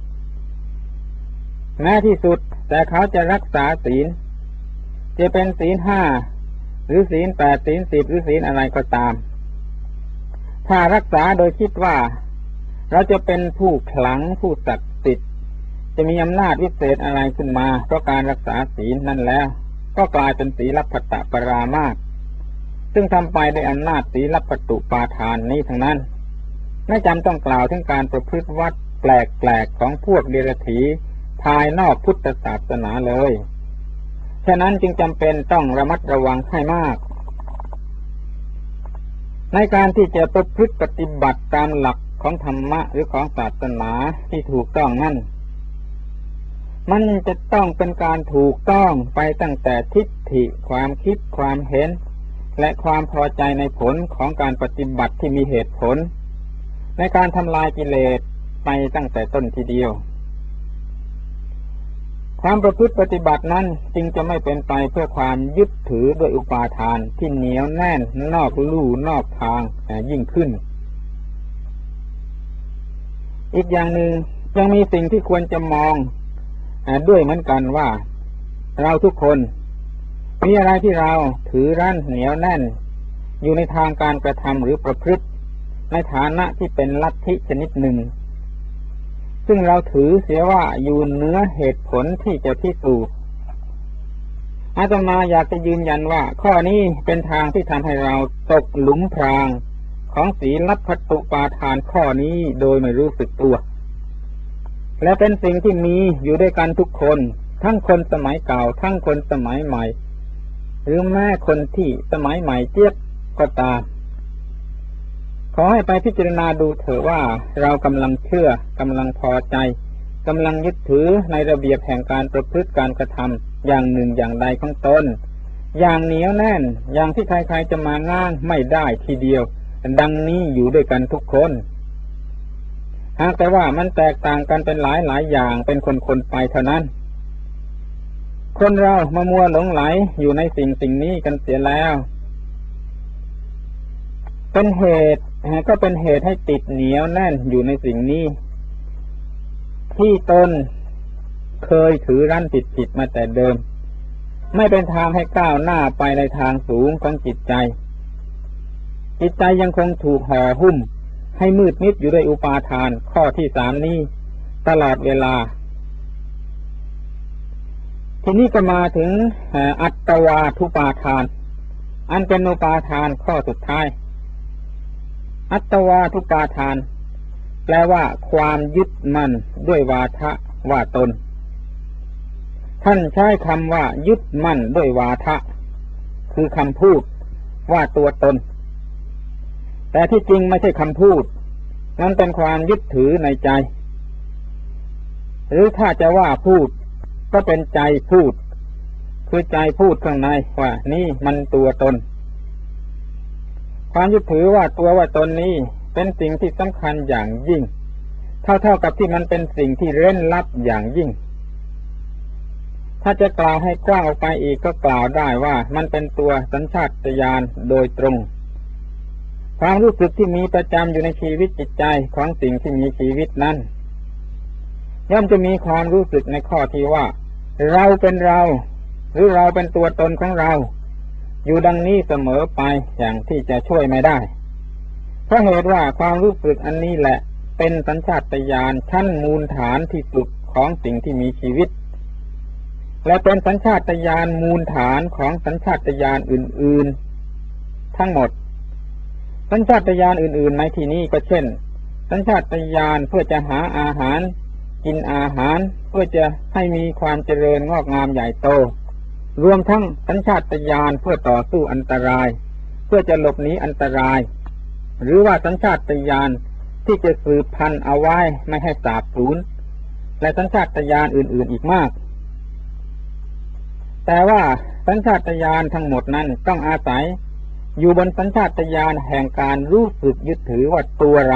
แม้ที่สุดแต่เขาจะรักษาศีลจะเป็นศีลห้าหรือศีลแปดศีลสิบหรือศีลอะไรก็ตามถ้ารักษาโดยคิดว่าเราจะเป็นผู้ขลังผู้ศักดิ์สิทธิ์จะมีอำนาจวิเศษอะไรขึ้นมาเพราะการรักษาศีลนั่นแล้วก็กลายเป็นศีลปตปรามาสซึ่งทำไปด้วยอำนาจศีลปตุปาทานนี้ทั้งนั้นไม่จำต้องกล่าวถึงการประพฤติวัดแปลกของพวกเดรัจฉีภายนอกพุทธศาสนาเลยฉะนั้นจึงจำเป็นต้องระมัดระวังให้มากในการที่จะประพฤติปฏิบัติตามหลักของธรรมะหรือของศาสนาที่ถูกต้องนั่นมันจะต้องเป็นการถูกต้องไปตั้งแต่ทิฏฐิความคิดความเห็นและความพอใจในผลของการปฏิบัติที่มีเหตุผลในการทำลายกิเลสไปตั้งแต่ต้นทีเดียวความประพฤติปฏิบัตินั้นจึงจะไม่เป็นไปเพื่อความยึดถือด้วยอุปาทานที่เหนียวแน่นนอกลู่นอกทางยิ่งขึ้นอีกอย่างหนึ่งยังมีสิ่งที่ควรจะมองด้วยเหมือนกันว่าเราทุกคนมีอะไรที่เราถือรั้นเหนียวแน่นอยู่ในทางการกระทำหรือประพฤติในฐานะที่เป็นลัทธิชนิดหนึ่งซึ่งเราถือเสียว่าอยู่เหนือเหตุผลที่จะพิสูจน์อาตมาอยากจะยืนยันว่าข้อนี้เป็นทางที่ทำให้เราตกหลุมพรางของศีลปตุปาทานข้อนี้โดยไม่รู้สึกตัวและเป็นสิ่งที่มีอยู่ด้วยกันทุกคนทั้งคนสมัยเก่าทั้งคนสมัยใหม่หรือแม้คนที่สมัยใหม่เจี๊ยบก็ตามขอให้ไปพิจารณาดูเถอะว่าเรากำลังเชื่อกำลังพอใจกำลังยึดถือในระเบียบแห่งการประพฤติการกระทำอย่างหนึ่งอย่างใดของตนอย่างเหนียวแน่นอย่างที่ใครๆจะมาง้างไม่ได้ทีเดียวดังนี้อยู่ด้วยกันทุกคนหากแต่ว่ามันแตกต่างกันเป็นหลายอย่างเป็นคนๆไปเท่านั้นคนเรามามัวหลงไหลอยู่ในสิ่งนี้กันเสียแล้วเป็นเหตุก็เป็นเหตุให้ติดเหนียวแน่นอยู่ในสิ่งนี้ที่ตนเคยถือรั้นผิดมาแต่เดิมไม่เป็นทางให้ก้าวหน้าไปในทางสูงของจิตใจยังคงถูกห่อหุ้มให้มืดมิดอยู่ด้วยอุปาทานข้อที่สามนี้ตลอดเวลาทีนี้ก็มาถึงอัตวาทุปาทานอันเป็นอุปาทานข้อสุดท้ายอัตวาทุปาทานแปลว่าความยึดมั่นด้วยวาทะว่าตนท่านใช้คำว่ายึดมั่นด้วยวาทะคือคำพูดว่าตัวตนแต่ที่จริงไม่ใช่คำพูดนั้นเป็นความยึดถือในใจหรือถ้าจะว่าพูดก็เป็นใจพูดคือใจพูดข้างในว่านี่มันตัวตนความยึดถือว่าตัวว่าตนนี้เป็นสิ่งที่สำคัญอย่างยิ่งเท่ากับที่มันเป็นสิ่งที่เร้นลับอย่างยิ่งถ้าจะกล่าวให้กว้างออกไปอีกก็กล่าวได้ว่ามันเป็นตัวสัญชาตญาณโดยตรงความรู้สึกที่มีประจำอยู่ในชีวิตจิตใจของสิ่งที่มีชีวิตนั้นย่อมจะมีความรู้สึกในข้อที่ว่าเราเป็นเราหรือเราเป็นตัวตนของเราอยู่ดังนี้เสมอไปอย่างที่จะช่วยไม่ได้เพราะเหตุว่าความรู้สึกอันนี้แหละเป็นสัญชาตญาณชั้นมูลฐานที่สุดของสิ่งที่มีชีวิตและเป็นสัญชาตญาณมูลฐานของสัญชาตญาณอื่นๆทั้งหมดสัญชาตญาณอื่นๆในที่นี้ก็เช่นสัญชาตญาณเพื่อจะหาอาหารกินอาหารเพื่อจะให้มีความเจริญงอกงามใหญ่โตรวมทั้งสัญชาตญาณเพื่อต่อสู้อันตรายเพื่อจะหลบหนีอันตรายหรือว่าสัญชาตญาณที่จะสืบพันธุ์เอาไว้ไม่ให้สาบสูญและสัญชาตญาณอื่นๆอีกมากแต่ว่าสัญชาตญาณทั้งหมดนั้นต้องอาศัยอยู่บนสัญชาตญาณแห่งการรู้สึกยึดถือว่าตัวเรา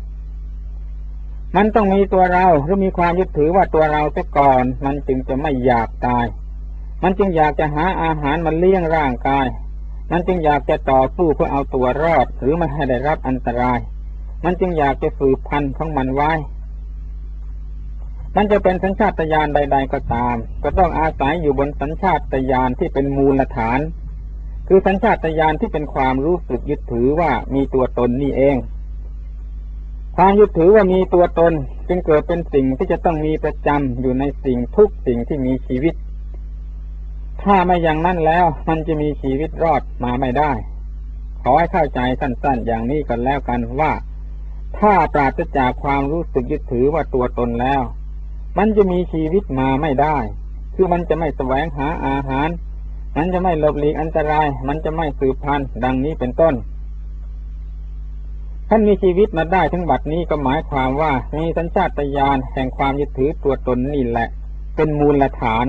มันต้องมีตัวเราหรือมีความยึดถือว่าตัวเราเสียก่อนมันจึงจะไม่อยากตายมันจึงอยากจะหาอาหารมาเลี้ยงร่างกายมันจึงอยากจะต่อสู้เพื่อเอาตัวรอดหรือไม่ให้ได้รับอันตรายมันจึงอยากจะสืบพันธุ์ของมันไว้มันจะเป็นสัญชาตญาณใดๆก็ตามก็ต้องอาศัยอยู่บนสัญชาตญาณที่เป็นมูลฐานคือสัญชาตญาณที่เป็นความรู้สึกยึดถือว่ามีตัวตนนี่เองความยึดถือว่ามีตัวตนจึงเกิดเป็นสิ่งที่จะต้องมีประจำอยู่ในสิ่งทุกสิ่งที่มีชีวิตถ้าไม่อย่างนั้นแล้วมันจะมีชีวิตรอดมาไม่ได้ขอให้เข้าใจสั้นๆอย่างนี้กันแล้วกันว่าถ้าปราศจากความรู้สึกยึดถือว่าตัวตนแล้วมันจะมีชีวิตมาไม่ได้คือมันจะไม่แสวงหาอาหารมันจะไม่หลบหลีกอันตรายมันจะไม่สืบพันธุ์ดังนี้เป็นต้นท่านมีชีวิตมาได้ถึงบัดนี้ก็หมายความว่ามีสัญชาตญาณแห่งความยึดถือตัวตนนี่แหละเป็นมูลฐาน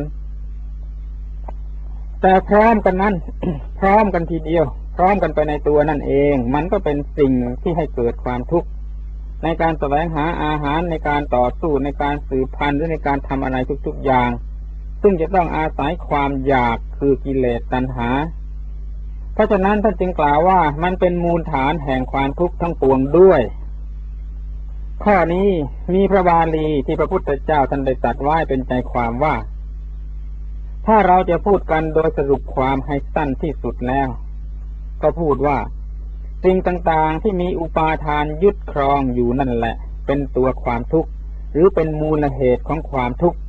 แต่พร้อมกันนั้น พร้อมกันทีเดียวพร้อมกันไปในตัวนั่นเองมันก็เป็นสิ่งที่ให้เกิดความทุกข์ในการแสวงหาอาหารในการต่อสู้ในการสืบพันธุ์หรือในการทำอะไรทุกๆอย่างซึ่งจะต้องอาศัยความอยากคือกิเลสตัณหาเพราะฉะนั้นท่านจึงกล่าวว่ามันเป็นมูลฐานแห่งความทุกข์ทั้งปวงด้วยข้อนี้มีพระบาลีที่พระพุทธเจ้าท่านได้ตรัสไว้เป็นใจความว่าถ้าเราจะพูดกันโดยสรุปความให้สั้นที่สุดแล้วก็พูดว่าสิ่งต่างๆที่มีอุปาทานยึดครองอยู่นั่นแหละเป็นตัวความทุกข์หรือเป็นมูลเหตุของความทุกข์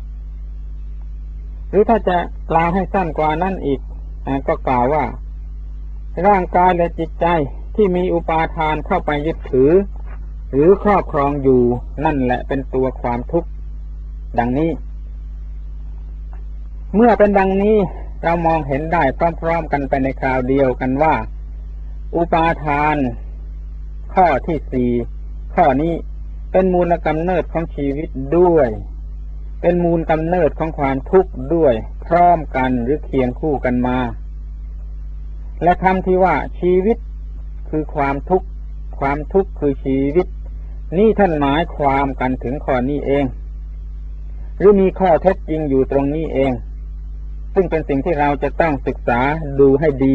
หรือถ้าจะกล่าวให้สั้นกว่านั้นอีกก็กล่าวว่าร่างกายและจิตใจที่มีอุปาทานเข้าไปยึดถือหรือครอบครองอยู่นั่นแหละเป็นตัวความทุกข์ดังนี้เมื่อเป็นดังนี้เรามองเห็นได้พร้อมๆกันไปในคราวเดียวกันว่าอุปาทานข้อที่สี่ข้อนี้เป็นมูลกำเนิดของชีวิตด้วยเป็นมูลกำเนิดของความทุกข์ด้วยพร้อมกันหรือเคียงคู่กันมาและคำที่ว่าชีวิตคือความทุกข์ความทุกข์คือชีวิตนี่ท่านหมายความกันถึงข้อนี้เองหรือมีข้อเท็จจริงอยู่ตรงนี้เองซึ่งเป็นสิ่งที่เราจะต้องศึกษาดูให้ดี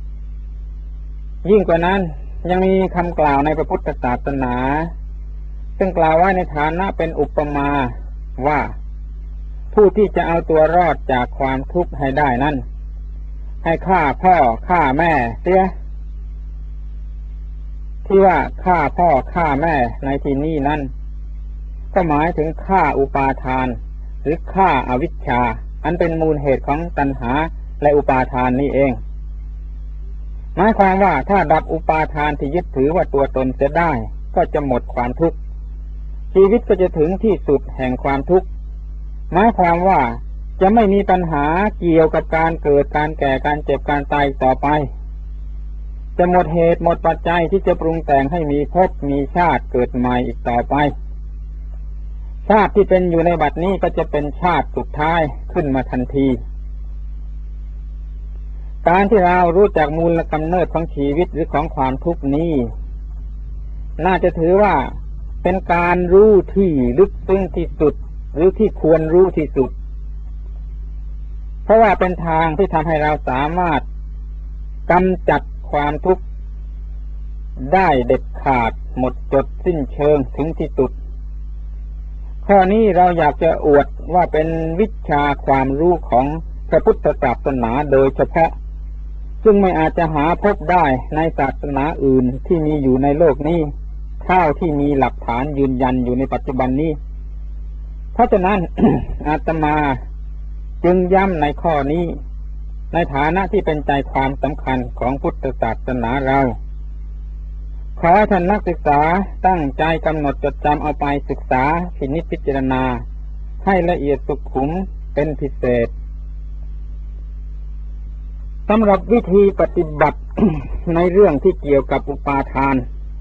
ยิ่งกว่านั้นยังมีคำกล่าวในพระพุทธศาสนาซึ่งกล่าวไว้ในฐานะเป็นอุปมาว่าผู้ที่จะเอาตัวรอดจากความทุกข์ให้ได้นั้นให้ฆ่าพ่อฆ่าแม่เสียที่ว่าฆ่าพ่อฆ่าแม่ในที่นี้นั้นก็หมายถึงฆ่าอุปาทานหรือฆ่าอวิชชาอันเป็นมูลเหตุของตัณหาและอุปาทานนี้เองหมายความว่าถ้าดับอุปาทานที่ยึดถือว่าตัวตนจะได้ก็จะหมดความทุกข์ชีวิตก็จะถึงที่สุดแห่งความทุกข์หมายความว่าจะไม่มีปัญหาเกี่ยวกับการเกิดการแก่การเจ็บการตายต่อไปจะหมดเหตุหมดปัจจัยที่จะปรุงแต่งให้มีภพมีชาติเกิดใหม่อีกต่อไปชาติที่เป็นอยู่ในบัดนี้ก็จะเป็นชาติสุดท้ายขึ้นมาทันทีการที่เรารู้จักมูลกำเนิดของชีวิตหรือของความทุกข์นี้น่าจะถือว่าเป็นการรู้ที่ลึกซึ้งที่สุดหรือที่ควรรู้ที่สุดเพราะว่าเป็นทางที่ทำให้เราสามารถกำจัดความทุกข์ได้เด็ดขาดหมดจดสิ้นเชิงถึงที่สุดข้อนี้เราอยากจะอวดว่าเป็นวิชาความรู้ของพระพุทธศาสนาโดยเฉพาะซึ่งไม่อาจจะหาพบได้ในศาสนาอื่นที่มีอยู่ในโลกนี้เท่าที่มีหลักฐานยืนยันอยู่ในปัจจุบันนี้เพราะฉะนั้น อาตมาจึงย้ำในข้อนี้ในฐานะที่เป็นใจความสำคัญของพุทธศาสนาเราขอท่านนักศึกษาตั้งใจกำหนดจดจำเอาไปศึกษาพินิจพิจารณาให้ละเอียดสุขุมเป็นพิเศษสำหรับวิธีปฏิบัติ ในเรื่องที่เกี่ยวกับอุปาทาน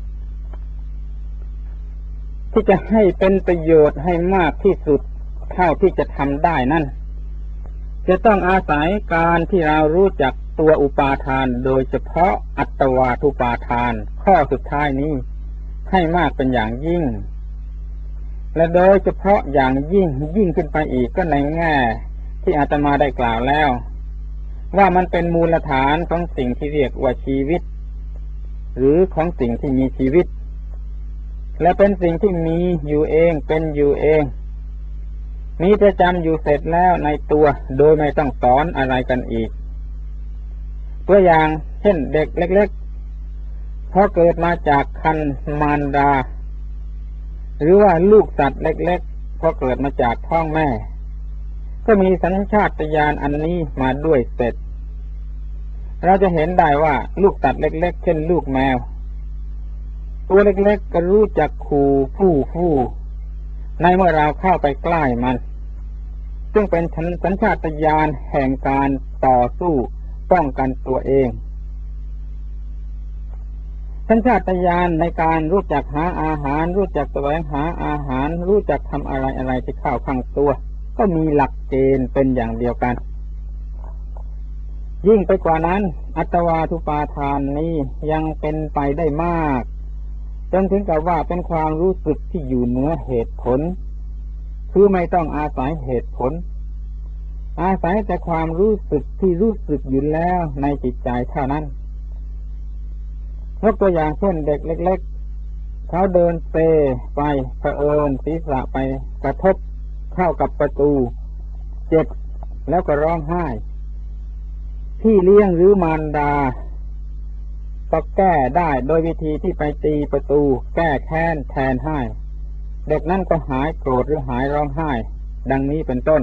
ที่จะให้เป็นประโยชน์ให้มากที่สุดเท่าที่จะทำได้นั่นจะต้องอาศัยการที่เรารู้จักตัวอุปาทานโดยเฉพาะอัตวาทุปาทานข้อสุดท้ายนี้ให้มากเป็นอย่างยิ่งและโดยเฉพาะอย่างยิ่งขึ้นไปอีกก็ในแง่ที่อาตมาได้กล่าวแล้วว่ามันเป็นมูลฐานของสิ่งที่เรียกว่าชีวิตหรือของสิ่งที่มีชีวิตและเป็นสิ่งที่มีอยู่เองเป็นอยู่เองมีประจำอยู่เสร็จแล้วในตัวโดยไม่ต้องสอนอะไรกันอีกตัวอย่างเช่นเด็กเล็กๆพอเกิดมาจากครรภ์มารดาหรือว่าลูกสัตว์เล็กๆพอเกิดมาจากท้องแม่ก็มีสัญชาตญาณอันนี้มาด้วยเสร็จเราจะเห็นได้ว่าลูกสัตว์เล็กๆเช่นลูกแมวตัวเล็กๆก็รู้จักขู่ฟู่ในเมื่อเราเข้าไปใกล้มันซึ่งเป็นสัญชาตญาณแห่งการต่อสู้ป้องกันตัวเองสัญชาตญาณในการรู้จักหาอาหารรู้จักแสวงหาอาหารรู้จักทำอะไรที่เข้าข้างตัวก็มีหลักเกณฑ์เป็นอย่างเดียวกันยิ่งไปกว่านั้นอัตวาทุปาทานนี้ยังเป็นไปได้มากจนถึงกับว่าเป็นความรู้สึกที่อยู่เหนือเหตุผลคือไม่ต้องอาศัยเหตุผลอาศัยแต่ความรู้สึกที่รู้สึกอยู่แล้วในจิตใจเท่านั้นยกตัวอย่างเช่นเด็กเล็กๆเขาเดินเซไปเผอิญศีรษะไปกระทบเข้ากับประตูเจ็บแล้วก็ร้องไห้พี่เลี้ยงหรือมารดาก็แก้ได้โดยวิธีที่ไปตีประตูแก้แค้นแทนให้เด็กนั่นก็หายโกรธหรือหายร้องไห้ดังนี้เป็นต้น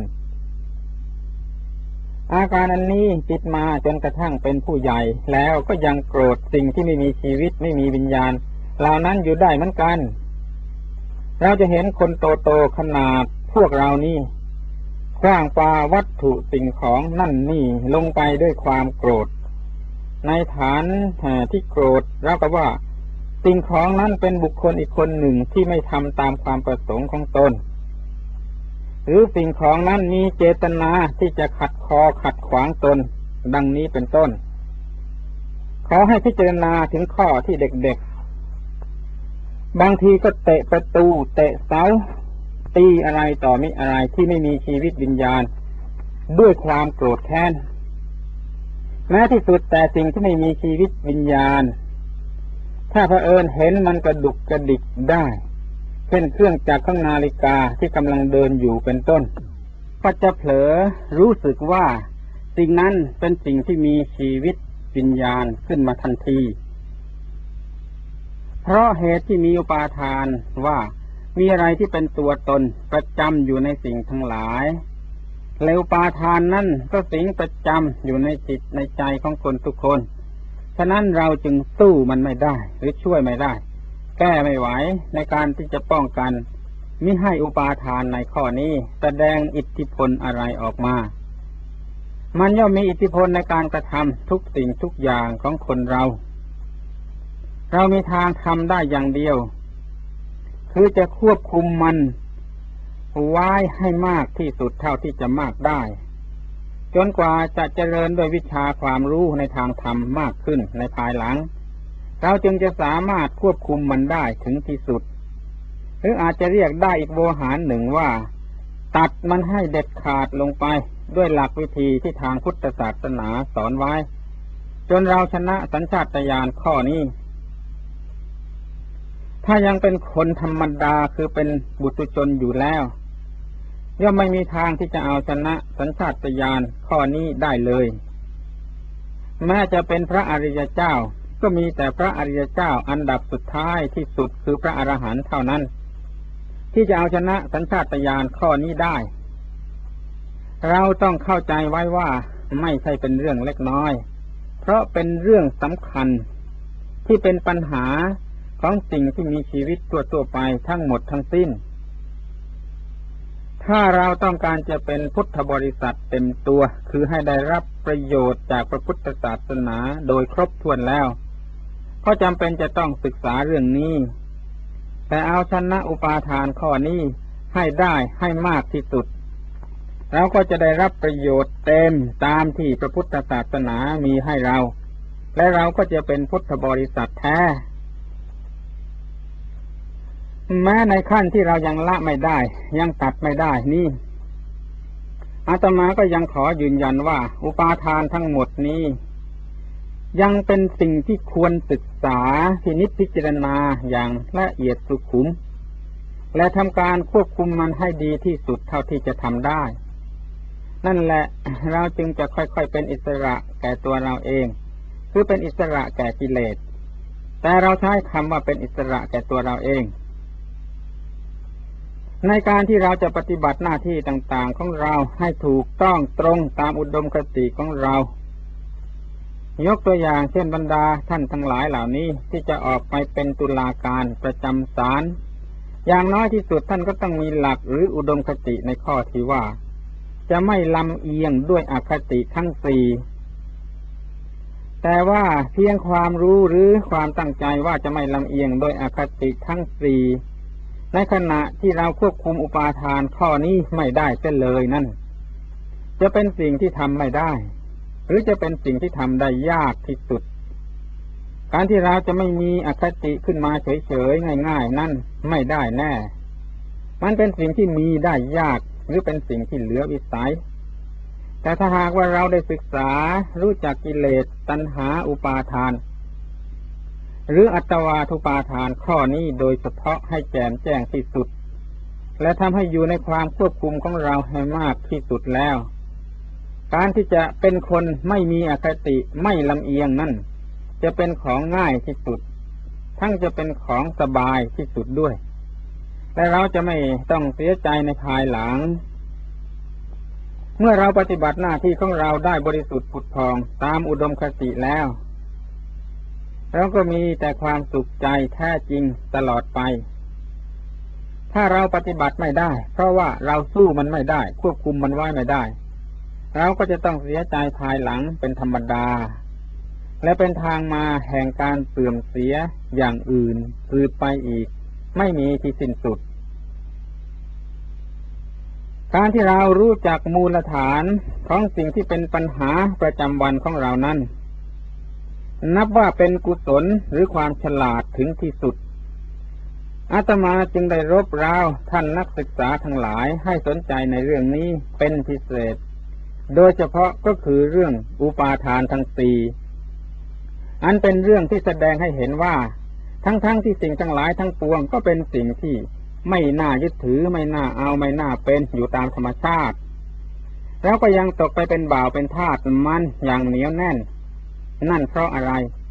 อาการอันนี้ติดมาจนกระทั่งเป็นผู้ใหญ่แล้วก็ยังโกรธสิ่งที่ไม่มีชีวิตไม่มีวิญญาณเหล่านั้นอยู่ได้เหมือนกันเราจะเห็นคนโตๆขนาดพวกเรานี่ขว้างปาวัตถุสิ่งของนั่นนี่ลงไปด้วยความโกรธในฐานที่โกรธเราก็ว่าสิ่งของนั้นเป็นบุคคลอีกคนหนึ่งที่ไม่ทำตามความประสงค์ของตนหรือสิ่งของนั้นมีเจตนาที่จะขัดคอขัดขวางตนดังนี้เป็นต้นขอให้พิจารณาถึงข้อที่เด็กๆบางทีก็เตะประตูเตะเสาตีอะไรต่อมิอะไรที่ไม่มีชีวิตวิญญาณด้วยความโกรธแค้นแม้ที่สุดแต่สิ่งที่ไม่มีชีวิตวิญญาณถ้าเผอิญเห็นมันกระดุกกระดิกได้เช่นเครื่องจักรของนาฬิกาที่กำลังเดินอยู่เป็นต้นก็จะเผลอรู้สึกว่าสิ่งนั้นเป็นสิ่งที่มีชีวิตวิญญาณขึ้นมาทันทีเพราะเหตุที่มีอุปาทานว่ามีอะไรที่เป็นตัวตนประจำอยู่ในสิ่งทั้งหลายแล้วอุปาทานนั่นก็สิงประจำอยู่ในจิตในใจของคนทุกคนฉะนั้นเราจึงสู้มันไม่ได้หรือช่วยไม่ได้แก้ไม่ไหวในการที่จะป้องกันมิให้อุปาทานในข้อนี้แสดงอิทธิพลอะไรออกมามันย่อมมีอิทธิพลในการกระทำทุกสิ่งทุกอย่างของคนเรามีทางทำได้อย่างเดียวคือจะควบคุมมันไว้ให้มากที่สุดเท่าที่จะมากได้จนกว่าจะเจริญด้วยวิชาความรู้ในทางธรรมมากขึ้นในภายหลังเราจึงจะสามารถควบคุมมันได้ถึงที่สุดหรืออาจจะเรียกได้อีกโวหารหนึ่งว่าตัดมันให้เด็ดขาดลงไปด้วยหลักวิธีที่ทางพุทธศาสนาสอนไว้จนเราชนะสัญชาตญาณข้อนี้ถ้ายังเป็นคนธรรมดาคือเป็นบุตุชนอยู่แล้วย่อมไม่มีทางที่จะเอาชนะสัญชาตญาณข้อนี้ได้เลยแม้จะเป็นพระอริยเจ้าก็มีแต่พระอริยเจ้าอันดับสุดท้ายที่สุดคือพระอรหันต์เท่านั้นที่จะเอาชนะสัญชาตญาณข้อนี้ได้เราต้องเข้าใจไว้ว่าไม่ใช่เป็นเรื่องเล็กน้อยเพราะเป็นเรื่องสำคัญที่เป็นปัญหาของสิ่งที่มีชีวิตตัวไปทั้งหมดทั้งสิ้นถ้าเราต้องการจะเป็นพุทธบริษัทเต็มตัวคือให้ได้รับประโยชน์จากพระพุทธศาสนาโดยครบถ้วนแล้วก็จำเป็นจะต้องศึกษาเรื่องนี้แต่เอาชนะอุปาทานข้อนี้ให้ได้ให้มากที่สุดเราก็จะได้รับประโยชน์เต็มตามที่พระพุทธศาสนามีให้เราและเราก็จะเป็นพุทธบริษัทแท้แม้ในขั้นที่เรายังละไม่ได้ยังตัดไม่ได้นี่อาตมาก็ยังขอยืนยันว่าอุปาทานทั้งหมดนี้ยังเป็นสิ่งที่ควรศึกษาพินิจพิจารณาอย่างละเอียดสุขุมและทำการควบคุมมันให้ดีที่สุดเท่าที่จะทำได้นั่นแหละเราจึงจะค่อยๆเป็นอิสระแก่ตัวเราเองคือเป็นอิสระแก่กิเลสแต่เราใช้คำว่าเป็นอิสระแก่ตัวเราเองในการที่เราจะปฏิบัติหน้าที่ต่างๆของเราให้ถูกต้องตรงตามอุดมคติของเรายกตัวอย่างเช่นบรรดาท่านทั้งหลายเหล่านี้ที่จะออกไปเป็นตุลาการประจำศาลอย่างน้อยที่สุดท่านก็ต้องมีหลักหรืออุดมคติในข้อที่ว่าจะไม่ลำเอียงด้วยอคติทั้งสี่แต่ว่าเพียงความรู้หรือความตั้งใจว่าจะไม่ลำเอียงโดยอคติทั้งสี่ในขณะที่เราควบคุมอุปาทานข้อนี้ไม่ได้เสียเลยนั่นจะเป็นสิ่งที่ทำไม่ได้หรือจะเป็นสิ่งที่ทำได้ยากที่สุดการที่เราจะไม่มีอคติขึ้นมาเฉยๆง่ายๆนั่นไม่ได้แน่มันเป็นสิ่งที่มีได้ยากหรือเป็นสิ่งที่เหลือวิสัยแต่ถ้าหากว่าเราได้ศึกษารู้จักกิเลสตัณหาอุปาทานหรืออัตวาทุปาทานข้อนี้โดยเฉพาะให้แจ่มแจ้งที่สุดและทำให้อยู่ในความควบคุมของเราให้มากที่สุดแล้วการที่จะเป็นคนไม่มีอคติไม่ลำเอียงนั่นจะเป็นของง่ายที่สุดทั้งจะเป็นของสบายที่สุดด้วยและเราจะไม่ต้องเสียใจในภายหลังเมื่อเราปฏิบัติหน้าที่ของเราได้บริสุทธิ์ผุดพองตามอุดมคติแล้วเราก็มีแต่ความสุขใจแท้จริงตลอดไปถ้าเราปฏิบัติไม่ได้เพราะว่าเราสู้มันไม่ได้ควบคุมมันไว้ไม่ได้เราก็จะต้องเสียใจภายหลังเป็นธรรมดาและเป็นทางมาแห่งการเสื่อมเสียอย่างอื่นสืบไปอีกไม่มีที่สิ้นสุดการที่เรารู้จักมูลฐานของสิ่งที่เป็นปัญหาประจำวันของเรานั้นนับว่าเป็นกุศลหรือความฉลาดถึงที่สุดอาตมาจึงได้รบเร้าท่านนักศึกษาทั้งหลายให้สนใจในเรื่องนี้เป็นพิเศษโดยเฉพาะก็คือเรื่องอุปาทานทั้งสี่อันเป็นเรื่องที่แสดงให้เห็นว่าทั้งที่สิ่งทั้งหลายทั้งปวงก็เป็นสิ่งที่ไม่น่ายึดถือไม่น่าเอาไม่น่าเป็นอยู่ตามธรรมชาติแล้วก็ยังตกไปเป็นบ่าวเป็นทาสมันอย่างเหนียวแน่นนั่นเพราะอะไร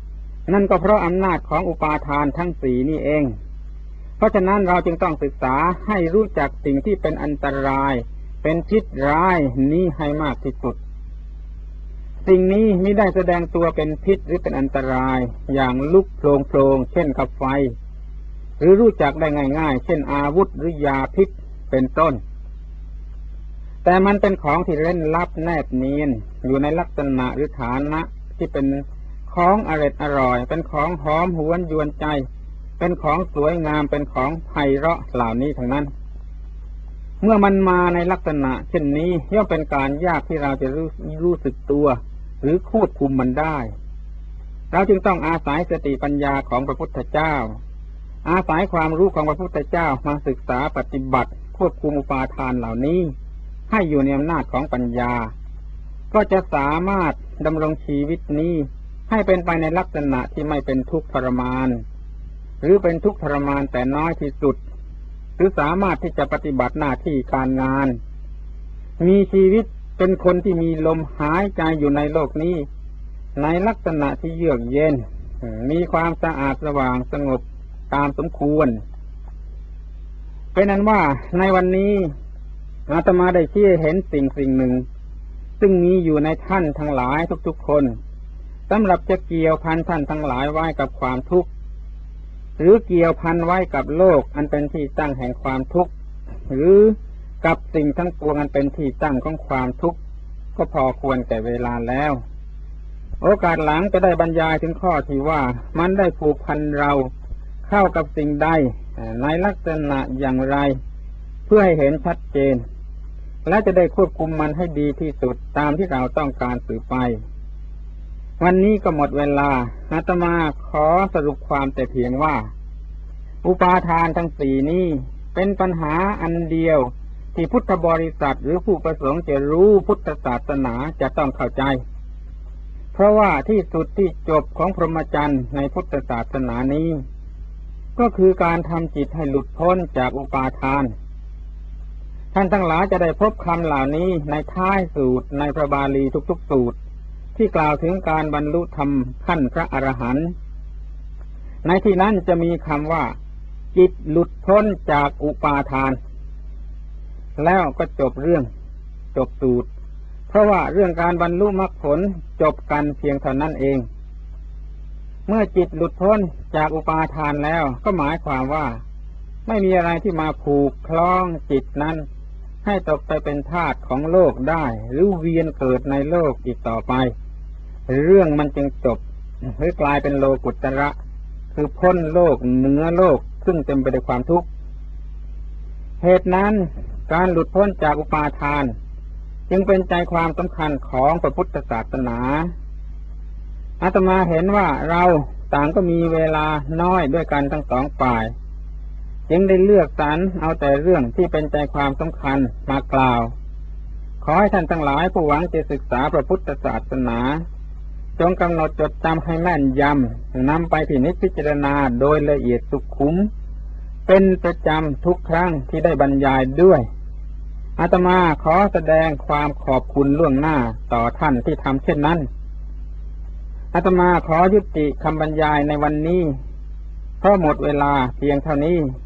นั่นก็เพราะอำนาจของอุปาทานทั้งสี่นี่เองเพราะฉะนั้นเราจึงต้องศึกษาให้รู้จักสิ่งที่เป็นอันตรายเป็นพิษร้ายนี้ให้มากที่สุดสิ่งนี้มิได้แสดงตัวเป็นพิษหรือเป็นอันตรายอย่างลุกโผล่เช่นกับไฟหรือรู้จักได้ง่ายๆเช่นอาวุธหรือยาพิษเป็นต้นแต่มันเป็นของที่เร้นลับแนบเนียนอยู่ในลักษณะหรือฐานะที่เป็นของอร่อยเป็นของหอมหวนยวนใจเป็นของสวยงามเป็นของไพเราะเหล่านี้ทั้งนั้นเมื่อมันมาในลักษณะเช่นนี้ย่อมเป็นการยากที่เราจะรู้สึกตัวหรือควบคุมมันได้เราจึงต้องอาศัยสติปัญญาของพระพุทธเจ้าอาศัยความรู้ของพระพุทธเจ้ามาศึกษาปฏิบัติควบคุมอุปาทานเหล่านี้ให้อยู่ในอำนาจของปัญญาก็จะสามารถดำรงชีวิตนี้ให้เป็นไปในลักษณะที่ไม่เป็นทุกข์ทรมานหรือเป็นทุกข์ทรมานแต่น้อยที่สุดหรือสามารถที่จะปฏิบัติหน้าที่การงานมีชีวิตเป็นคนที่มีลมหายใจอยู่ในโลกนี้ในลักษณะที่เยือกเย็นมีความสะอาดสว่างสงบตามสมควรเป็นนั้นว่าในวันนี้อาตมาได้ชี้เห็นสิ่งหนึ่งซึ่งมีอยู่ในท่านทั้งหลายทุกๆคนสำหรับจะเกี่ยวพันท่านทั้งหลายไว้กับความทุกข์หรือเกี่ยวพันไว้กับโลกอันเป็นที่ตั้งแห่งความทุกข์หรือกับสิ่งทั้งปวงอันเป็นที่ตั้งของความทุกข์ก็พอควรแก่เวลาแล้วโอกาสหลังจะได้บรรยายถึงข้อที่ว่ามันได้ผูกพันเราเข้ากับสิ่งใดในลักษณะอย่างไรเพื่อให้เห็นชัดเจนและจะได้ควบคุมมันให้ดีที่สุดตามที่เราต้องการสืบไปวันนี้ก็หมดเวลาอาตมาขอสรุปความแต่เพียงว่าอุปาทานทั้งสี่นี้เป็นปัญหาอันเดียวที่พุทธบริษัทหรือผู้ประสงค์จะรู้พุทธศาสนาจะต้องเข้าใจเพราะว่าที่สุดที่จบของพรหมจรรย์ในพุทธศาสนานี้ก็คือการทำจิตให้หลุดพ้นจากอุปาทานท่านทั้งหลายจะได้พบคำเหล่านี้ในท้ายสูตรในพระบาลีทุกๆสูตรที่กล่าวถึงการบรรลุธรรมขั้นพระอรหันต์ในที่นั้นจะมีคำว่าจิตหลุดพ้นจากอุปาทานแล้วก็จบเรื่องจบสูตรเพราะว่าเรื่องการบรรลุมรรคผลจบกันเพียงเท่านั้นเองเมื่อจิตหลุดพ้นจากอุปาทานแล้วก็หมายความว่าไม่มีอะไรที่มาผูกคล้องจิตนั้นให้ตกไปเป็นทาสของโลกได้หรือเวียนเกิดในโลกอีกต่อไปเรื่องมันจึงจบหรือกลายเป็นโลกุตระคือพ้นโลกเหนือโลกซึ่งเต็มไปด้วยความทุกข์เหตุนั้นการหลุดพ้นจากอุปาทานจึงเป็นใจความสำคัญของพระพุทธศาสนาอาตมาเห็นว่าเราต่างก็มีเวลาน้อยด้วยกันทั้งสองฝ่ายจึงได้เลือกสรรเอาแต่เรื่องที่เป็นใจความสำคัญมากล่าวขอให้ท่านทั้งหลายผู้หวังจะศึกษาพระพุทธศาสนาจงกำหนดจดจำให้แม่นยำนำไปพินิจพิจารณาโดยละเอียดสุขุมเป็นประจำทุกครั้งที่ได้บรรยายด้วยอาตมาขอแสดงความขอบคุณล่วงหน้าต่อท่านที่ทำเช่นนั้นอาตมาขอยุติคำบรรยายในวันนี้เพราะหมดเวลาเพียงเท่านี้